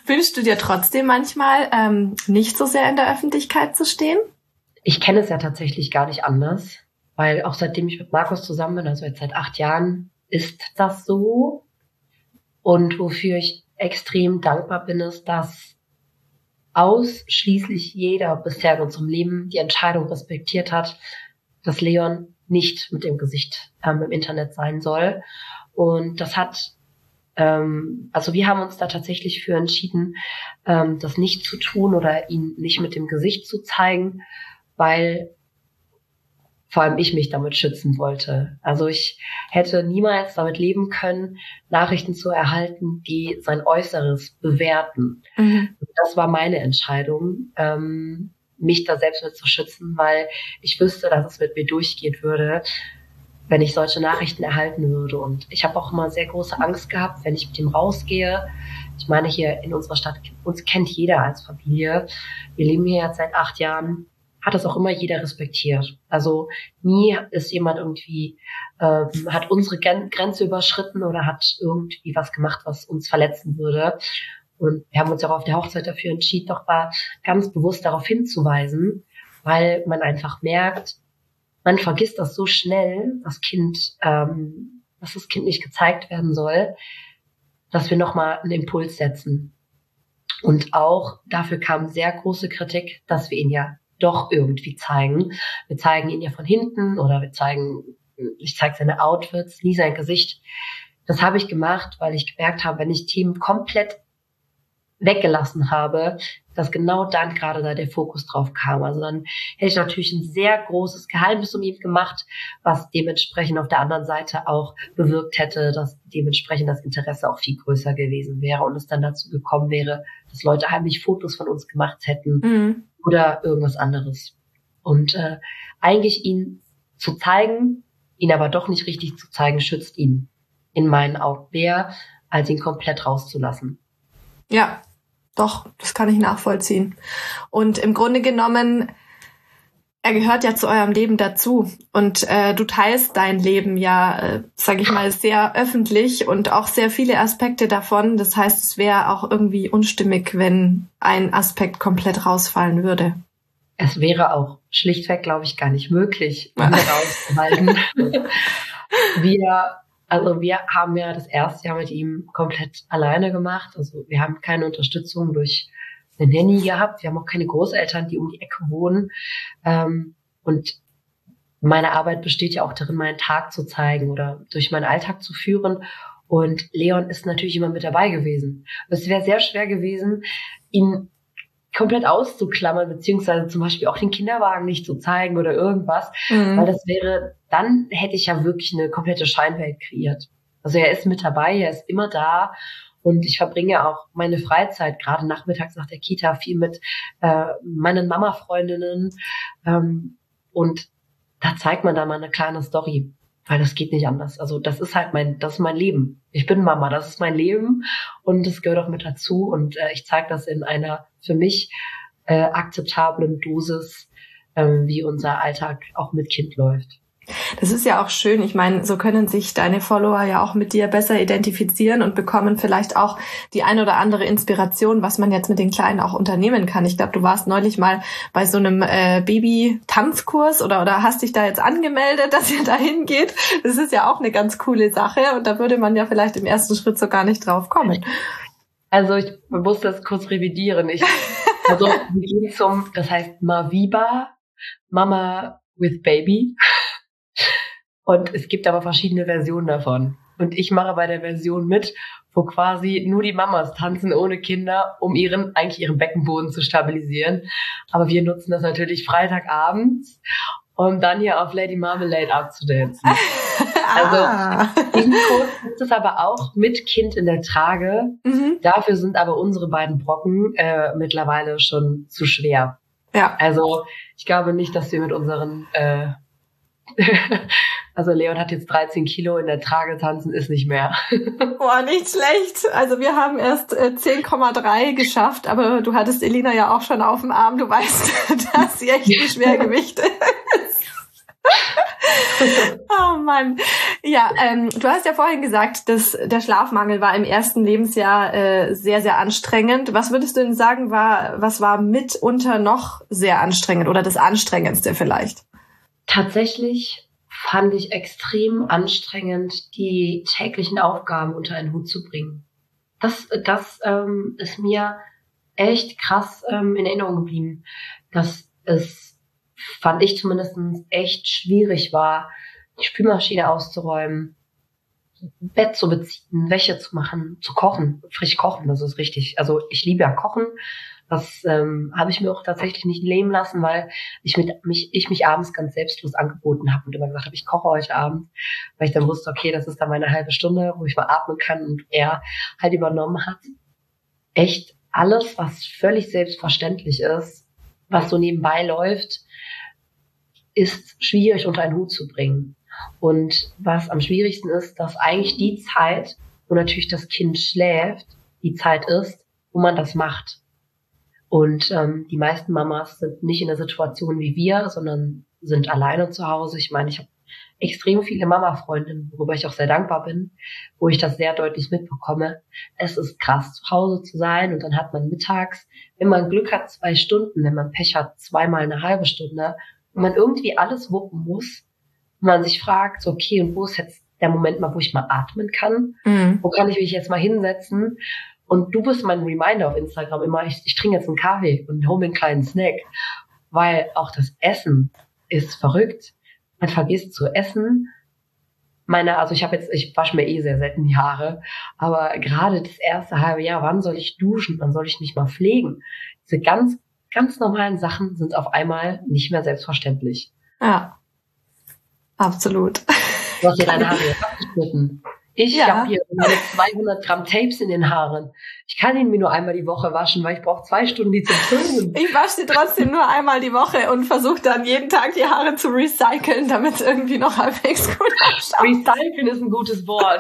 Wünschst du dir trotzdem manchmal nicht so sehr in der Öffentlichkeit zu stehen? Ich kenne es ja tatsächlich gar nicht anders, weil auch seitdem ich mit Markus zusammen bin, also jetzt seit 8 Jahren, ist das so. Und wofür ich extrem dankbar bin, ist, dass ausschließlich jeder bisher in unserem Leben die Entscheidung respektiert hat, dass Leon nicht mit dem Gesicht im Internet sein soll. Und das hat, also wir haben uns da tatsächlich für entschieden, das nicht zu tun oder ihn nicht mit dem Gesicht zu zeigen, weil vor allem ich mich damit schützen wollte. Also ich hätte niemals damit leben können, Nachrichten zu erhalten, die sein Äußeres bewerten. Mhm. Das war meine Entscheidung, mich da selbst mit zu schützen, weil ich wüsste, dass es mit mir durchgehen würde, wenn ich solche Nachrichten erhalten würde. Und ich habe auch immer sehr große Angst gehabt, wenn ich mit ihm rausgehe. Ich meine, hier in unserer Stadt, uns kennt jeder als Familie. Wir leben hier jetzt seit 8 Jahren. Hat das auch immer jeder respektiert. Also nie ist jemand irgendwie, hat unsere Grenze überschritten oder hat irgendwie was gemacht, was uns verletzen würde. Und wir haben uns auch auf der Hochzeit dafür entschieden, doch mal ganz bewusst darauf hinzuweisen, weil man einfach merkt, man vergisst das so schnell, dass das Kind nicht gezeigt werden soll, dass wir nochmal einen Impuls setzen. Und auch dafür kam sehr große Kritik, dass wir ihn ja doch irgendwie zeigen. Wir zeigen ihn ja von hinten oder ich zeige seine Outfits, nie sein Gesicht. Das habe ich gemacht, weil ich gemerkt habe, wenn ich Themen komplett weggelassen habe, dass genau dann gerade da der Fokus drauf kam. Also dann hätte ich natürlich ein sehr großes Geheimnis um ihn gemacht, was dementsprechend auf der anderen Seite auch bewirkt hätte, dass dementsprechend das Interesse auch viel größer gewesen wäre und es dann dazu gekommen wäre, dass Leute heimlich Fotos von uns gemacht hätten oder irgendwas anderes. Und eigentlich ihn zu zeigen, ihn aber doch nicht richtig zu zeigen, schützt ihn in meinen Augen mehr, als ihn komplett rauszulassen. Ja, doch, das kann ich nachvollziehen. Und im Grunde genommen, er gehört ja zu eurem Leben dazu. Und du teilst dein Leben ja, sag ich mal, sehr öffentlich und auch sehr viele Aspekte davon. Das heißt, es wäre auch irgendwie unstimmig, wenn ein Aspekt komplett rausfallen würde. Es wäre auch schlichtweg, glaube ich, gar nicht möglich, ihn rauszuhalten. Wir haben ja das erste Jahr mit ihm komplett alleine gemacht. Also wir haben keine Unterstützung durch eine Nanny gehabt. Wir haben auch keine Großeltern, die um die Ecke wohnen. Und meine Arbeit besteht ja auch darin, meinen Tag zu zeigen oder durch meinen Alltag zu führen. Und Leon ist natürlich immer mit dabei gewesen. Es wäre sehr schwer gewesen, ihn komplett auszuklammern, beziehungsweise zum Beispiel auch den Kinderwagen nicht zu zeigen oder irgendwas, weil dann hätte ich ja wirklich eine komplette Scheinwelt kreiert. Also er ist mit dabei, er ist immer da und ich verbringe auch meine Freizeit, gerade nachmittags nach der Kita, viel mit meinen Mama-Freundinnen und da zeigt man dann mal eine kleine Story, weil das geht nicht anders. Also das ist mein Leben. Ich bin Mama, das ist mein Leben und das gehört auch mit dazu und ich zeige das in einer für mich akzeptablen Dosis, wie unser Alltag auch mit Kind läuft. Das ist ja auch schön. Ich meine, so können sich deine Follower ja auch mit dir besser identifizieren und bekommen vielleicht auch die ein oder andere Inspiration, was man jetzt mit den Kleinen auch unternehmen kann. Ich glaube, du warst neulich mal bei so einem Baby-Tanzkurs oder hast dich da jetzt angemeldet, dass ihr da hingeht. Das ist ja auch eine ganz coole Sache und da würde man ja vielleicht im ersten Schritt so gar nicht drauf kommen. Also ich muss das kurz revidieren. Wir gehen das heißt Maviba, Mama with Baby. Und es gibt aber verschiedene Versionen davon. Und ich mache bei der Version mit, wo quasi nur die Mamas tanzen ohne Kinder, um ihren Beckenboden zu stabilisieren. Aber wir nutzen das natürlich Freitagabends, um dann hier auf Lady Marmalade abzudancen. Also diesen Kurs gibt es aber auch mit Kind in der Trage. Dafür sind aber unsere beiden Brocken mittlerweile schon zu schwer. Ja. Also ich glaube nicht, dass wir mit unseren also Leon hat jetzt 13 Kilo, in der Trage tanzen ist nicht mehr. Boah, nicht schlecht. Also wir haben erst 10,3 geschafft, aber du hattest Elina ja auch schon auf dem Arm. Du weißt, dass sie echt ein Schwergewicht ist. Oh Mann. Ja, du hast ja vorhin gesagt, dass der Schlafmangel war im ersten Lebensjahr sehr, sehr anstrengend. Was würdest du denn sagen, was war mitunter noch sehr anstrengend oder das Anstrengendste vielleicht? Tatsächlich fand ich extrem anstrengend, die täglichen Aufgaben unter einen Hut zu bringen. Das ist mir echt krass in Erinnerung geblieben, dass es, fand ich zumindest, echt schwierig war, die Spülmaschine auszuräumen, Bett zu beziehen, Wäsche zu machen, zu kochen, frisch kochen, das ist richtig. Also ich liebe ja Kochen. Das habe ich mir auch tatsächlich nicht nehmen lassen, weil ich mich abends ganz selbstlos angeboten habe und immer gesagt habe, ich koche heute Abend, weil ich dann wusste, okay, das ist dann meine halbe Stunde, wo ich mal atmen kann, und er halt übernommen hat. Echt alles, was völlig selbstverständlich ist, was so nebenbei läuft, ist schwierig unter einen Hut zu bringen. Und was am schwierigsten ist, dass eigentlich die Zeit, wo natürlich das Kind schläft, die Zeit ist, wo man das macht. Und die meisten Mamas sind nicht in der Situation wie wir, sondern sind alleine zu Hause. Ich meine, ich habe extrem viele Mama-Freundinnen, worüber ich auch sehr dankbar bin, wo ich das sehr deutlich mitbekomme. Es ist krass, zu Hause zu sein, und dann hat man mittags, wenn man Glück hat, 2 Stunden, wenn man Pech hat, 2-mal eine halbe Stunde, und man irgendwie alles wuppen muss, und man sich fragt, so, okay, und wo ist jetzt der Moment mal, wo ich mal atmen kann? Wo kann ich mich jetzt mal hinsetzen? Und du bist mein Reminder auf Instagram immer, ich trinke jetzt einen Kaffee und hole mir einen kleinen Snack, weil auch das Essen ist verrückt. Man vergisst zu essen. Ich wasche mir sehr selten die Haare, aber gerade das erste halbe Jahr, wann soll ich duschen, wann soll ich mich mal pflegen? Diese ganz, ganz normalen Sachen sind auf einmal nicht mehr selbstverständlich. Ja, absolut. Du hast dir deine Haare jetzt abgeschnitten. Ich habe hier meine 200 Gramm Tapes in den Haaren. Ich kann ihn mir nur einmal die Woche waschen, weil ich brauche 2 Stunden, die zu föhnen. Ich wasche sie trotzdem nur einmal die Woche und versuche dann jeden Tag die Haare zu recyceln, damit es irgendwie noch halbwegs gut ausschaut. Recyceln ist ein gutes Wort.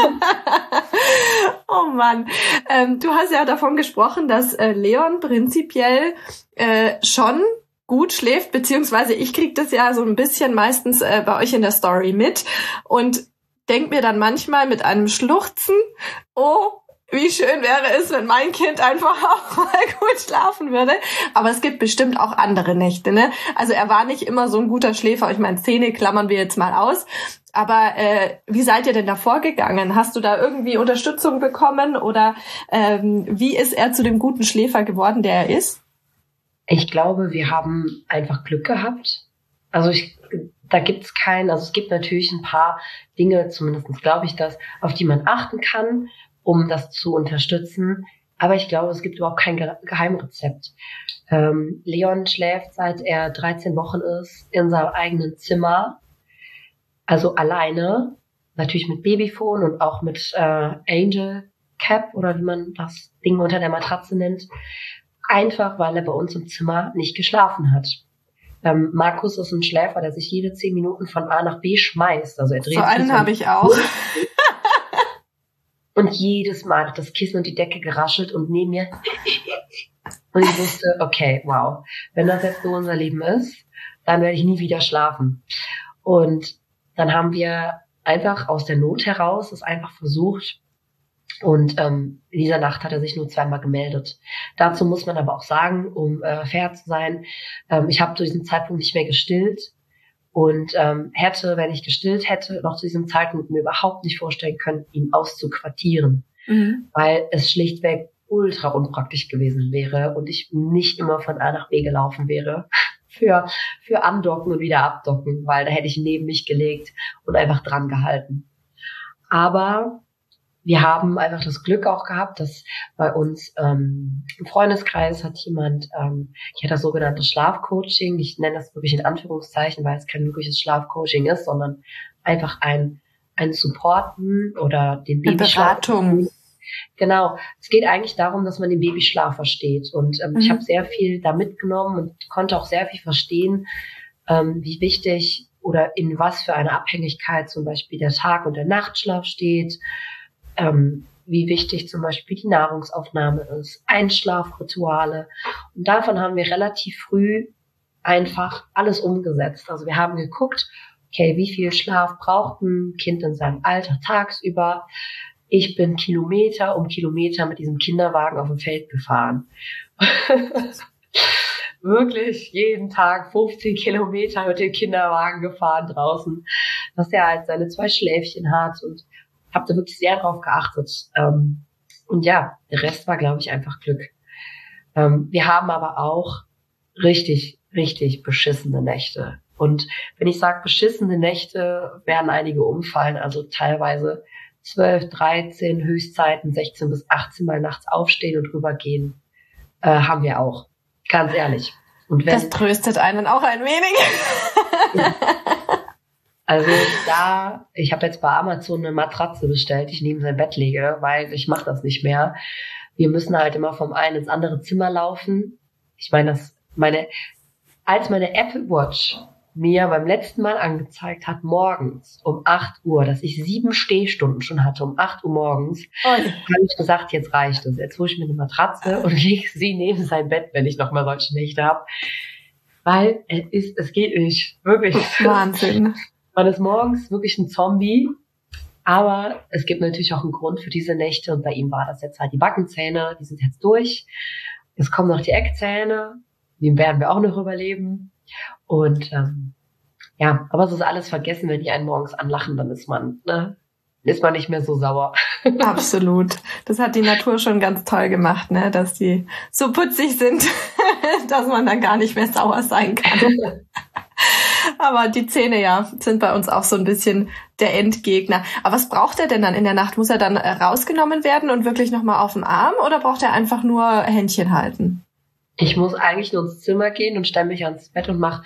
Oh Mann. Du hast ja davon gesprochen, dass Leon prinzipiell schon gut schläft, beziehungsweise ich kriege das ja so ein bisschen meistens bei euch in der Story mit und denk mir dann manchmal mit einem Schluchzen, oh, wie schön wäre es, wenn mein Kind einfach auch mal gut schlafen würde. Aber es gibt bestimmt auch andere Nächte, ne? Also er war nicht immer so ein guter Schläfer. Ich meine, Zähne klammern wir jetzt mal aus. Aber wie seid ihr denn da vorgegangen? Hast du da irgendwie Unterstützung bekommen oder wie ist er zu dem guten Schläfer geworden, der er ist? Ich glaube, wir haben einfach Glück gehabt. Also es gibt natürlich ein paar Dinge, zumindest glaube ich das, auf die man achten kann, um das zu unterstützen. Aber ich glaube, es gibt überhaupt kein Geheimrezept. Leon schläft, seit er 13 Wochen ist, in seinem eigenen Zimmer. Also alleine, natürlich mit Babyphone und auch mit Angel Cap oder wie man das Ding unter der Matratze nennt. Einfach, weil er bei uns im Zimmer nicht geschlafen hat. Markus ist ein Schläfer, der sich jede 10 Minuten von A nach B schmeißt. Also er dreht so einen habe ich auch. Und jedes Mal hat das Kissen und die Decke geraschelt und neben mir. Und ich wusste, okay, wow, wenn das jetzt so unser Leben ist, dann werde ich nie wieder schlafen. Und dann haben wir einfach aus der Not heraus es einfach versucht. Und in dieser Nacht hat er sich nur 2-mal gemeldet. Dazu muss man aber auch sagen, um fair zu sein, ich habe zu diesem Zeitpunkt nicht mehr gestillt und hätte, wenn ich gestillt hätte, noch zu diesem Zeitpunkt mir überhaupt nicht vorstellen können, ihn auszuquartieren, weil es schlichtweg ultra unpraktisch gewesen wäre und ich nicht immer von A nach B gelaufen wäre für Andocken und wieder Abdocken, weil da hätte ich ihn neben mich gelegt und einfach dran gehalten. Aber wir haben einfach das Glück auch gehabt, dass bei uns im Freundeskreis hat jemand, ich hatte das sogenannte Schlafcoaching, ich nenne das wirklich in Anführungszeichen, weil es kein wirkliches Schlafcoaching ist, sondern einfach ein Supporten oder den Babyschlaf. Beratung. Genau, es geht eigentlich darum, dass man den Babyschlaf versteht und ich habe sehr viel da mitgenommen und konnte auch sehr viel verstehen, wie wichtig oder in was für eine Abhängigkeit zum Beispiel der Tag- und der Nachtschlaf steht, wie wichtig zum Beispiel die Nahrungsaufnahme ist, Einschlafrituale. Und davon haben wir relativ früh einfach alles umgesetzt. Also wir haben geguckt, okay, wie viel Schlaf braucht ein Kind in seinem Alter tagsüber? Ich bin Kilometer um Kilometer mit diesem Kinderwagen auf dem Feld gefahren. Wirklich jeden Tag 15 Kilometer mit dem Kinderwagen gefahren draußen, dass er halt seine 2 Schläfchen hat und habe da wirklich sehr drauf geachtet. Und ja, der Rest war, glaube ich, einfach Glück. Wir haben aber auch richtig, richtig beschissene Nächte. Und wenn ich sage beschissene Nächte, werden einige umfallen, also teilweise 12, 13, Höchstzeiten 16 bis 18 Mal nachts aufstehen und rübergehen, haben wir auch. Ganz ehrlich. Und wenn, das tröstet einen auch ein wenig. Also ich habe jetzt bei Amazon eine Matratze bestellt, die ich neben sein Bett lege, weil ich mache das nicht mehr. Wir müssen halt immer vom einen ins andere Zimmer laufen. Ich meine, als meine Apple Watch mir beim letzten Mal angezeigt hat, morgens um 8 Uhr, dass ich 7 Stehstunden schon hatte, um 8 Uhr morgens, habe ich gesagt, jetzt reicht es. Jetzt hole ich mir eine Matratze und lege sie neben sein Bett, wenn ich noch mal solche Nächte habe. Weil es geht nicht. Wirklich. Wahnsinn. Man ist morgens wirklich ein Zombie. Aber es gibt natürlich auch einen Grund für diese Nächte. Und bei ihm war das jetzt halt die Backenzähne. Die sind jetzt durch. Jetzt kommen noch die Eckzähne. Die werden wir auch noch überleben. Und ja, aber es ist alles vergessen, wenn die einen morgens anlachen, dann ist man nicht mehr so sauer. Absolut. Das hat die Natur schon ganz toll gemacht, ne, dass die so putzig sind, dass man dann gar nicht mehr sauer sein kann. Aber die Zähne, ja, sind bei uns auch so ein bisschen der Endgegner. Aber was braucht er denn dann in der Nacht? Muss er dann rausgenommen werden und wirklich nochmal auf dem Arm oder braucht er einfach nur Händchen halten? Ich muss eigentlich nur ins Zimmer gehen und stelle mich ans Bett und mache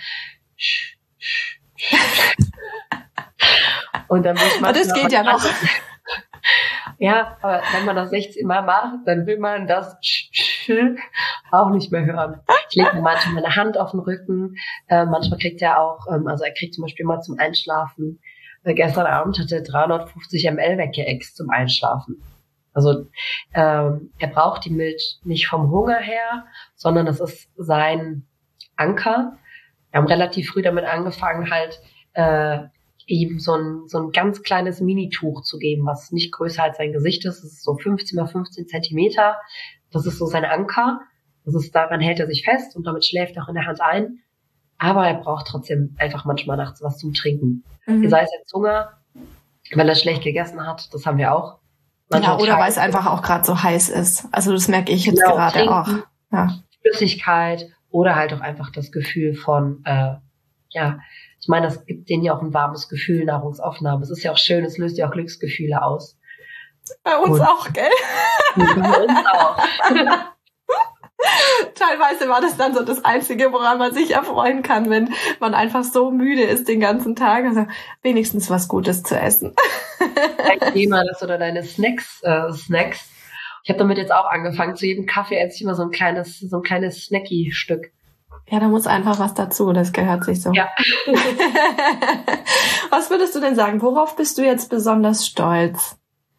und dann muss man. Das geht ja noch. Ja, aber wenn man das 16 Mal macht, dann will man das auch nicht mehr hören. Ich lege mir manchmal meine Hand auf den Rücken. Manchmal kriegt er auch, also er kriegt zum Beispiel mal zum Einschlafen. Gestern Abend hat er 350 ml weggeext zum Einschlafen. Also er braucht die Milch nicht vom Hunger her, sondern das ist sein Anker. Wir haben relativ früh damit angefangen, halt ihm so ein ganz kleines Minituch zu geben, was nicht größer als sein Gesicht ist. Das ist so 15 mal 15 Zentimeter. Das ist so sein Anker. Daran hält er sich fest und damit schläft er auch in der Hand ein. Aber er braucht trotzdem einfach manchmal nachts was zum Trinken. Sei es jetzt Hunger, weil er schlecht gegessen hat, das haben wir auch. Ja, oder weil es einfach auch gerade so heiß ist. Also das merke ich jetzt gerade trinken, auch. Ja. Flüssigkeit oder halt auch einfach das Gefühl von, ich meine, das gibt denen ja auch ein warmes Gefühl, Nahrungsaufnahme. Es ist ja auch schön, es löst ja auch Glücksgefühle aus. Bei uns auch, gell? Bei uns auch. Teilweise war das dann so das Einzige, woran man sich erfreuen kann, wenn man einfach so müde ist den ganzen Tag. Also wenigstens was Gutes zu essen. Dein Thema, das oder deine Snacks. Ich habe damit jetzt auch angefangen. Zu jedem Kaffee esse ich immer so ein kleines Snacky-Stück. Ja, da muss einfach was dazu, das gehört sich so. Ja. Was würdest du denn sagen? Worauf bist du jetzt besonders stolz?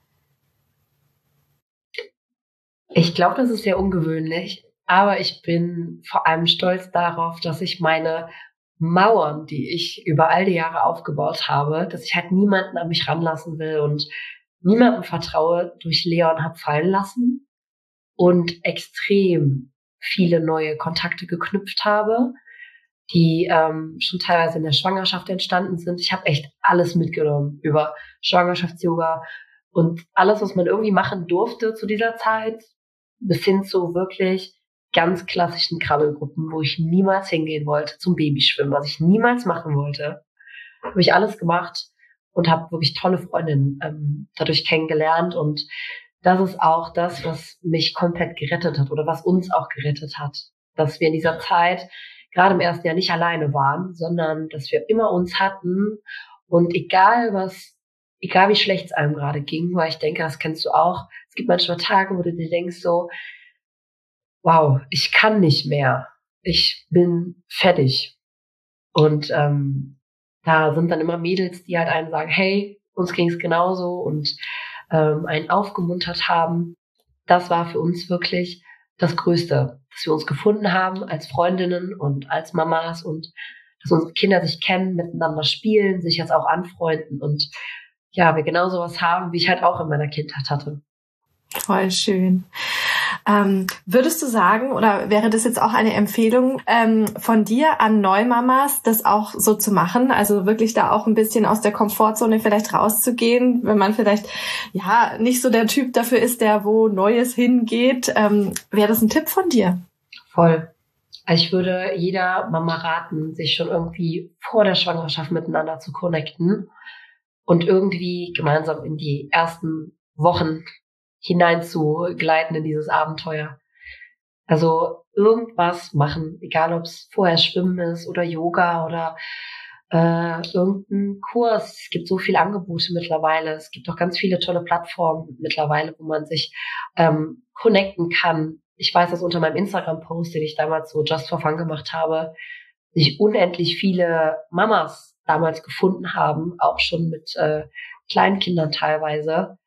Ich glaube, das ist sehr ungewöhnlich, aber ich bin vor allem stolz darauf, dass ich meine Mauern, die ich über all die Jahre aufgebaut habe, dass ich halt niemanden an mich ranlassen will und niemandem vertraue, durch Leon habe fallen lassen und extrem viele neue Kontakte geknüpft habe, die schon teilweise in der Schwangerschaft entstanden sind. Ich habe echt alles mitgenommen über Schwangerschafts-Yoga und alles, was man irgendwie machen durfte zu dieser Zeit, bis hin zu wirklich ganz klassischen Krabbelgruppen, wo ich niemals hingehen wollte, zum Babyschwimmen, was ich niemals machen wollte, habe ich alles gemacht und habe wirklich tolle Freundinnen dadurch kennengelernt. Und das ist auch das, was mich komplett gerettet hat oder was uns auch gerettet hat, dass wir in dieser Zeit gerade im ersten Jahr nicht alleine waren, sondern dass wir immer uns hatten und egal wie schlecht es einem gerade ging, weil ich denke, das kennst du auch, es gibt manchmal Tage, wo du dir denkst so, wow, ich kann nicht mehr, ich bin fertig. Und da sind dann immer Mädels, die halt einen sagen, hey, uns ging es genauso und einen aufgemuntert haben. Das war für uns wirklich das Größte, dass wir uns gefunden haben als Freundinnen und als Mamas und dass unsere Kinder sich kennen, miteinander spielen, sich jetzt auch anfreunden und ja, wir genau sowas haben, wie ich halt auch in meiner Kindheit hatte. Voll schön. Würdest du sagen, oder wäre das jetzt auch eine Empfehlung von dir an Neumamas, das auch so zu machen? Also wirklich da auch ein bisschen aus der Komfortzone vielleicht rauszugehen, wenn man vielleicht ja nicht so der Typ dafür ist, der wo Neues hingeht. Wäre das ein Tipp von dir? Voll. Also ich würde jeder Mama raten, sich schon irgendwie vor der Schwangerschaft miteinander zu connecten und irgendwie gemeinsam in die ersten Wochen hineinzugleiten in dieses Abenteuer. Also irgendwas machen, egal ob es vorher Schwimmen ist oder Yoga oder irgendein Kurs. Es gibt so viele Angebote mittlerweile. Es gibt auch ganz viele tolle Plattformen mittlerweile, wo man sich connecten kann. Ich weiß, dass unter meinem Instagram-Post, den ich damals so just for fun gemacht habe, sich unendlich viele Mamas damals gefunden haben, auch schon mit Kleinkindern teilweise.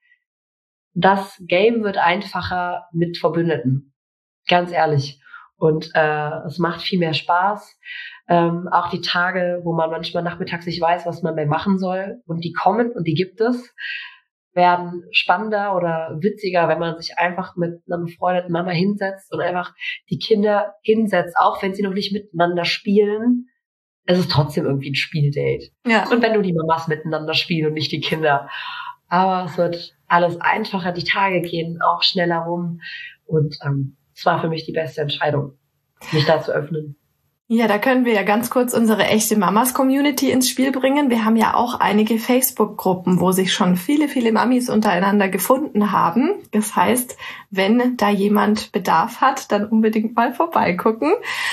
Das Game wird einfacher mit Verbündeten, ganz ehrlich. Und es macht viel mehr Spaß. Auch die Tage, wo man manchmal nachmittags nicht weiß, was man mehr machen soll, und die kommen und die gibt es, werden spannender oder witziger, wenn man sich einfach mit einer befreundeten Mama hinsetzt und einfach die Kinder hinsetzt, auch wenn sie noch nicht miteinander spielen. Es ist trotzdem irgendwie ein Spieldate. Ja. Und wenn nur die Mamas miteinander spielen und nicht die Kinder. Aber es wird alles einfacher, die Tage gehen auch schneller rum. Und es war für mich die beste Entscheidung, mich da zu öffnen. Ja, da können wir ja ganz kurz unsere echte Mamas-Community ins Spiel bringen. Wir haben ja auch einige Facebook-Gruppen, wo sich schon viele, viele Mamis untereinander gefunden haben. Das heißt, wenn da jemand Bedarf hat, dann unbedingt mal vorbeigucken.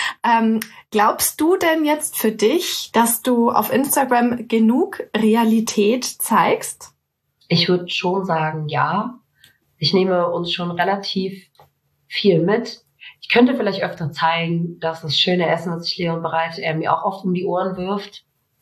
Glaubst du denn jetzt für dich, dass du auf Instagram genug Realität zeigst? Ich würde schon sagen, ja. Ich nehme uns schon relativ viel mit. Ich könnte vielleicht öfter zeigen, dass das schöne Essen, das ich Leon bereite, er mir auch oft um die Ohren wirft.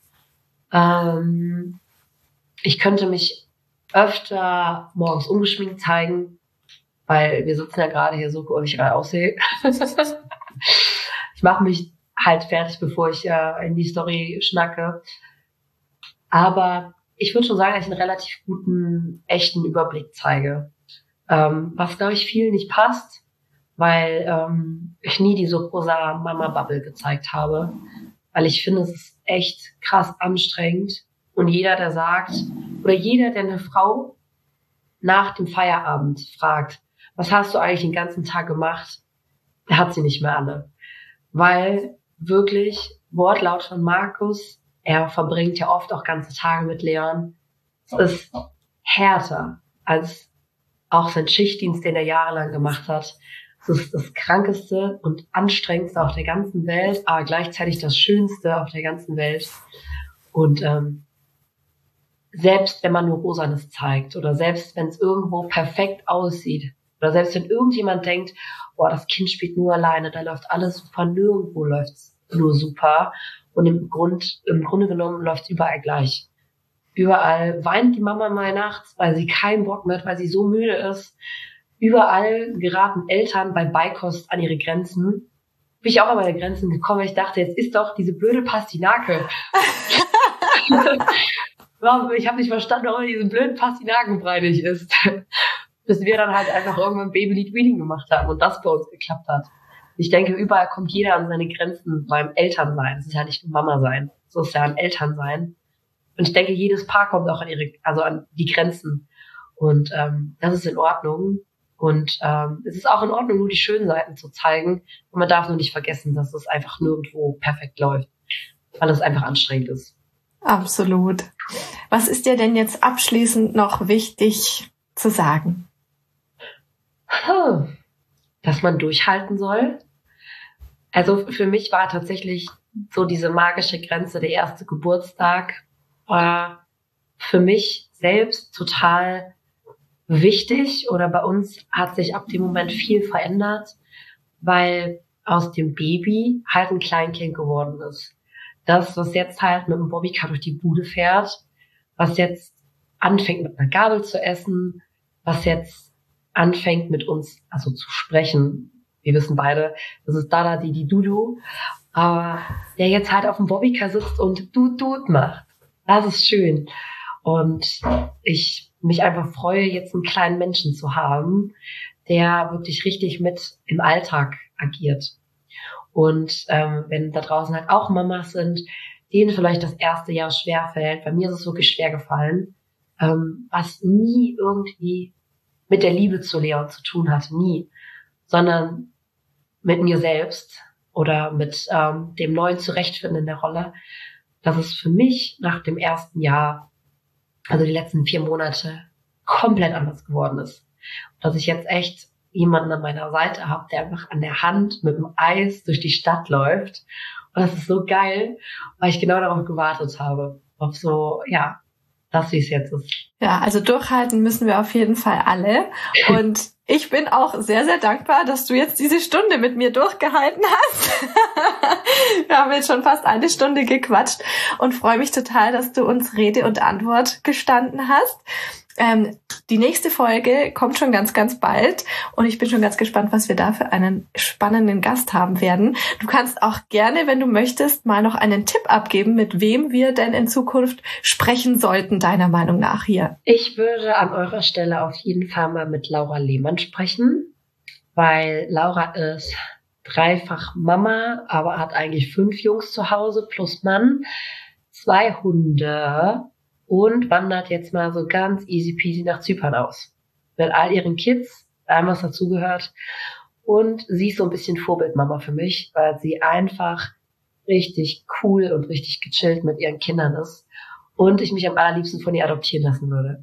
Ich könnte mich öfter morgens ungeschminkt zeigen, weil wir sitzen ja gerade hier so, wie ich gerade aussehe. Ich mache mich halt fertig, bevor ich in die Story schnacke. Aber ich würde schon sagen, dass ich einen relativ guten, echten Überblick zeige. Was, glaube ich, vielen nicht passt, weil ich nie diese rosa Mama-Bubble gezeigt habe. Weil ich finde, es ist echt krass anstrengend. Und jeder, der sagt, oder jeder, der eine Frau nach dem Feierabend fragt, was hast du eigentlich den ganzen Tag gemacht, der hat sie nicht mehr alle. Weil wirklich, Wortlaut von Markus, er verbringt ja oft auch ganze Tage mit Leon, es ist härter als auch sein Schichtdienst, den er jahrelang gemacht hat. Es ist das Krankeste und Anstrengendste auf der ganzen Welt, aber gleichzeitig das Schönste auf der ganzen Welt. Und selbst wenn man nur Rosanes zeigt oder selbst wenn es irgendwo perfekt aussieht oder selbst wenn irgendjemand denkt, boah, das Kind spielt nur alleine, da läuft alles super, nirgendwo läuft's nur super. Und im Grunde genommen läuft's überall gleich. Überall weint die Mama mal nachts, weil sie keinen Bock mehr hat, weil sie so müde ist. Überall geraten Eltern bei Beikost an ihre Grenzen. Bin ich auch an meine Grenzen gekommen, weil ich dachte, jetzt ist doch diese blöde Pastinake. Ich habe nicht verstanden, warum diese blöden Pastinakenbrei nicht ist. Bis wir dann halt einfach irgendwann Baby-Lead-Reading gemacht haben und das bei uns geklappt hat. Ich denke, überall kommt jeder an seine Grenzen beim Elternsein. Es ist ja nicht nur Mama sein, es ist ja ein Elternsein. Und ich denke, jedes Paar kommt auch an die Grenzen. Und das ist in Ordnung. Und es ist auch in Ordnung, nur die schönen Seiten zu zeigen. Und man darf nur nicht vergessen, dass es einfach nirgendwo perfekt läuft, weil es einfach anstrengend ist. Absolut. Was ist dir denn jetzt abschließend noch wichtig zu sagen? Dass man durchhalten soll. Also für mich war tatsächlich so diese magische Grenze, der erste Geburtstag, war für mich selbst total wichtig, oder bei uns hat sich ab dem Moment viel verändert, weil aus dem Baby halt ein Kleinkind geworden ist. Das, was jetzt halt mit dem Bobbycar durch die Bude fährt, was jetzt anfängt mit einer Gabel zu essen, was jetzt anfängt mit uns also zu sprechen. Wir wissen beide, das ist Dada, die Dudu. aber der jetzt halt auf dem Bobbycar sitzt und Dut macht. Das ist schön. Und ich mich einfach freue, jetzt einen kleinen Menschen zu haben, der wirklich richtig mit im Alltag agiert. Und wenn da draußen halt auch Mamas sind, denen vielleicht das erste Jahr schwerfällt, bei mir ist es wirklich schwer gefallen, was nie irgendwie mit der Liebe zu Leon zu tun hatte, nie, sondern mit mir selbst oder mit dem neuen Zurechtfinden in der Rolle, dass es für mich nach dem ersten Jahr, also die letzten 4 Monate, komplett anders geworden ist. Und dass ich jetzt echt jemanden an meiner Seite habe, der einfach an der Hand mit dem Eis durch die Stadt läuft. Und das ist so geil, weil ich genau darauf gewartet habe. Auf so, ja, das, wie es jetzt ist. Ja, also durchhalten müssen wir auf jeden Fall alle. Und ich bin auch sehr, sehr dankbar, dass du jetzt diese Stunde mit mir durchgehalten hast. Wir haben jetzt schon fast 1 Stunde gequatscht und freue mich total, dass du uns Rede und Antwort gestanden hast. Die nächste Folge kommt schon ganz, ganz bald und ich bin schon ganz gespannt, was wir da für einen spannenden Gast haben werden. Du kannst auch gerne, wenn du möchtest, mal noch einen Tipp abgeben, mit wem wir denn in Zukunft sprechen sollten, deiner Meinung nach hier. Ich würde an eurer Stelle auf jeden Fall mal mit Laura Lehmann sprechen, weil Laura ist 3-fach Mama, aber hat eigentlich 5 Jungs zu Hause plus Mann, 2 Hunde und wandert jetzt mal so ganz easy peasy nach Zypern aus. Mit all ihren Kids, allem was dazugehört. Und sie ist so ein bisschen Vorbildmama für mich, weil sie einfach richtig cool und richtig gechillt mit ihren Kindern ist. Und ich mich am allerliebsten von ihr adoptieren lassen würde.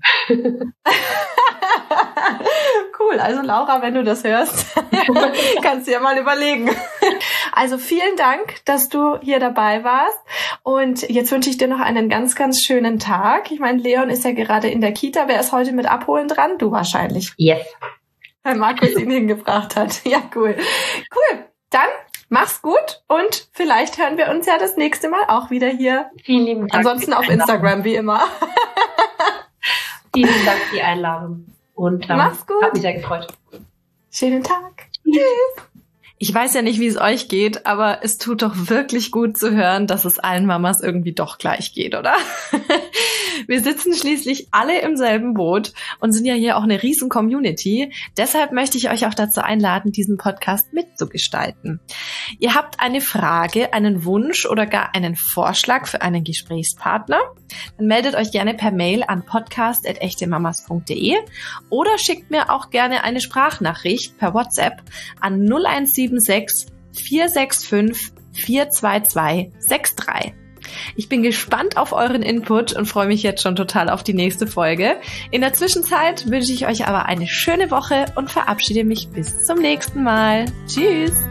Cool, also Laura, wenn du das hörst, kannst du ja mal überlegen. Also vielen Dank, dass du hier dabei warst und jetzt wünsche ich dir noch einen ganz, ganz schönen Tag. Ich meine, Leon ist ja gerade in der Kita. Wer ist heute mit Abholen dran? Du wahrscheinlich. Yes. Weil Markus ihn hingebracht hat. Ja, cool. Cool, dann mach's gut und vielleicht hören wir uns ja das nächste Mal auch wieder hier. Vielen lieben Dank. Ansonsten auf Instagram, wie immer. Vielen Dank für die Einladung. Und mach's gut. Hat mich sehr gefreut. Schönen Tag. Tschüss. Ich weiß ja nicht, wie es euch geht, aber es tut doch wirklich gut zu hören, dass es allen Mamas irgendwie doch gleich geht, oder? Wir sitzen schließlich alle im selben Boot und sind ja hier auch eine riesen Community. Deshalb möchte ich euch auch dazu einladen, diesen Podcast mitzugestalten. Ihr habt eine Frage, einen Wunsch oder gar einen Vorschlag für einen Gesprächspartner? Dann meldet euch gerne per Mail an podcast@echtemamas.de oder schickt mir auch gerne eine Sprachnachricht per WhatsApp an 0176 465 42263. Ich bin gespannt auf euren Input und freue mich jetzt schon total auf die nächste Folge. In der Zwischenzeit wünsche ich euch aber eine schöne Woche und verabschiede mich bis zum nächsten Mal. Tschüss!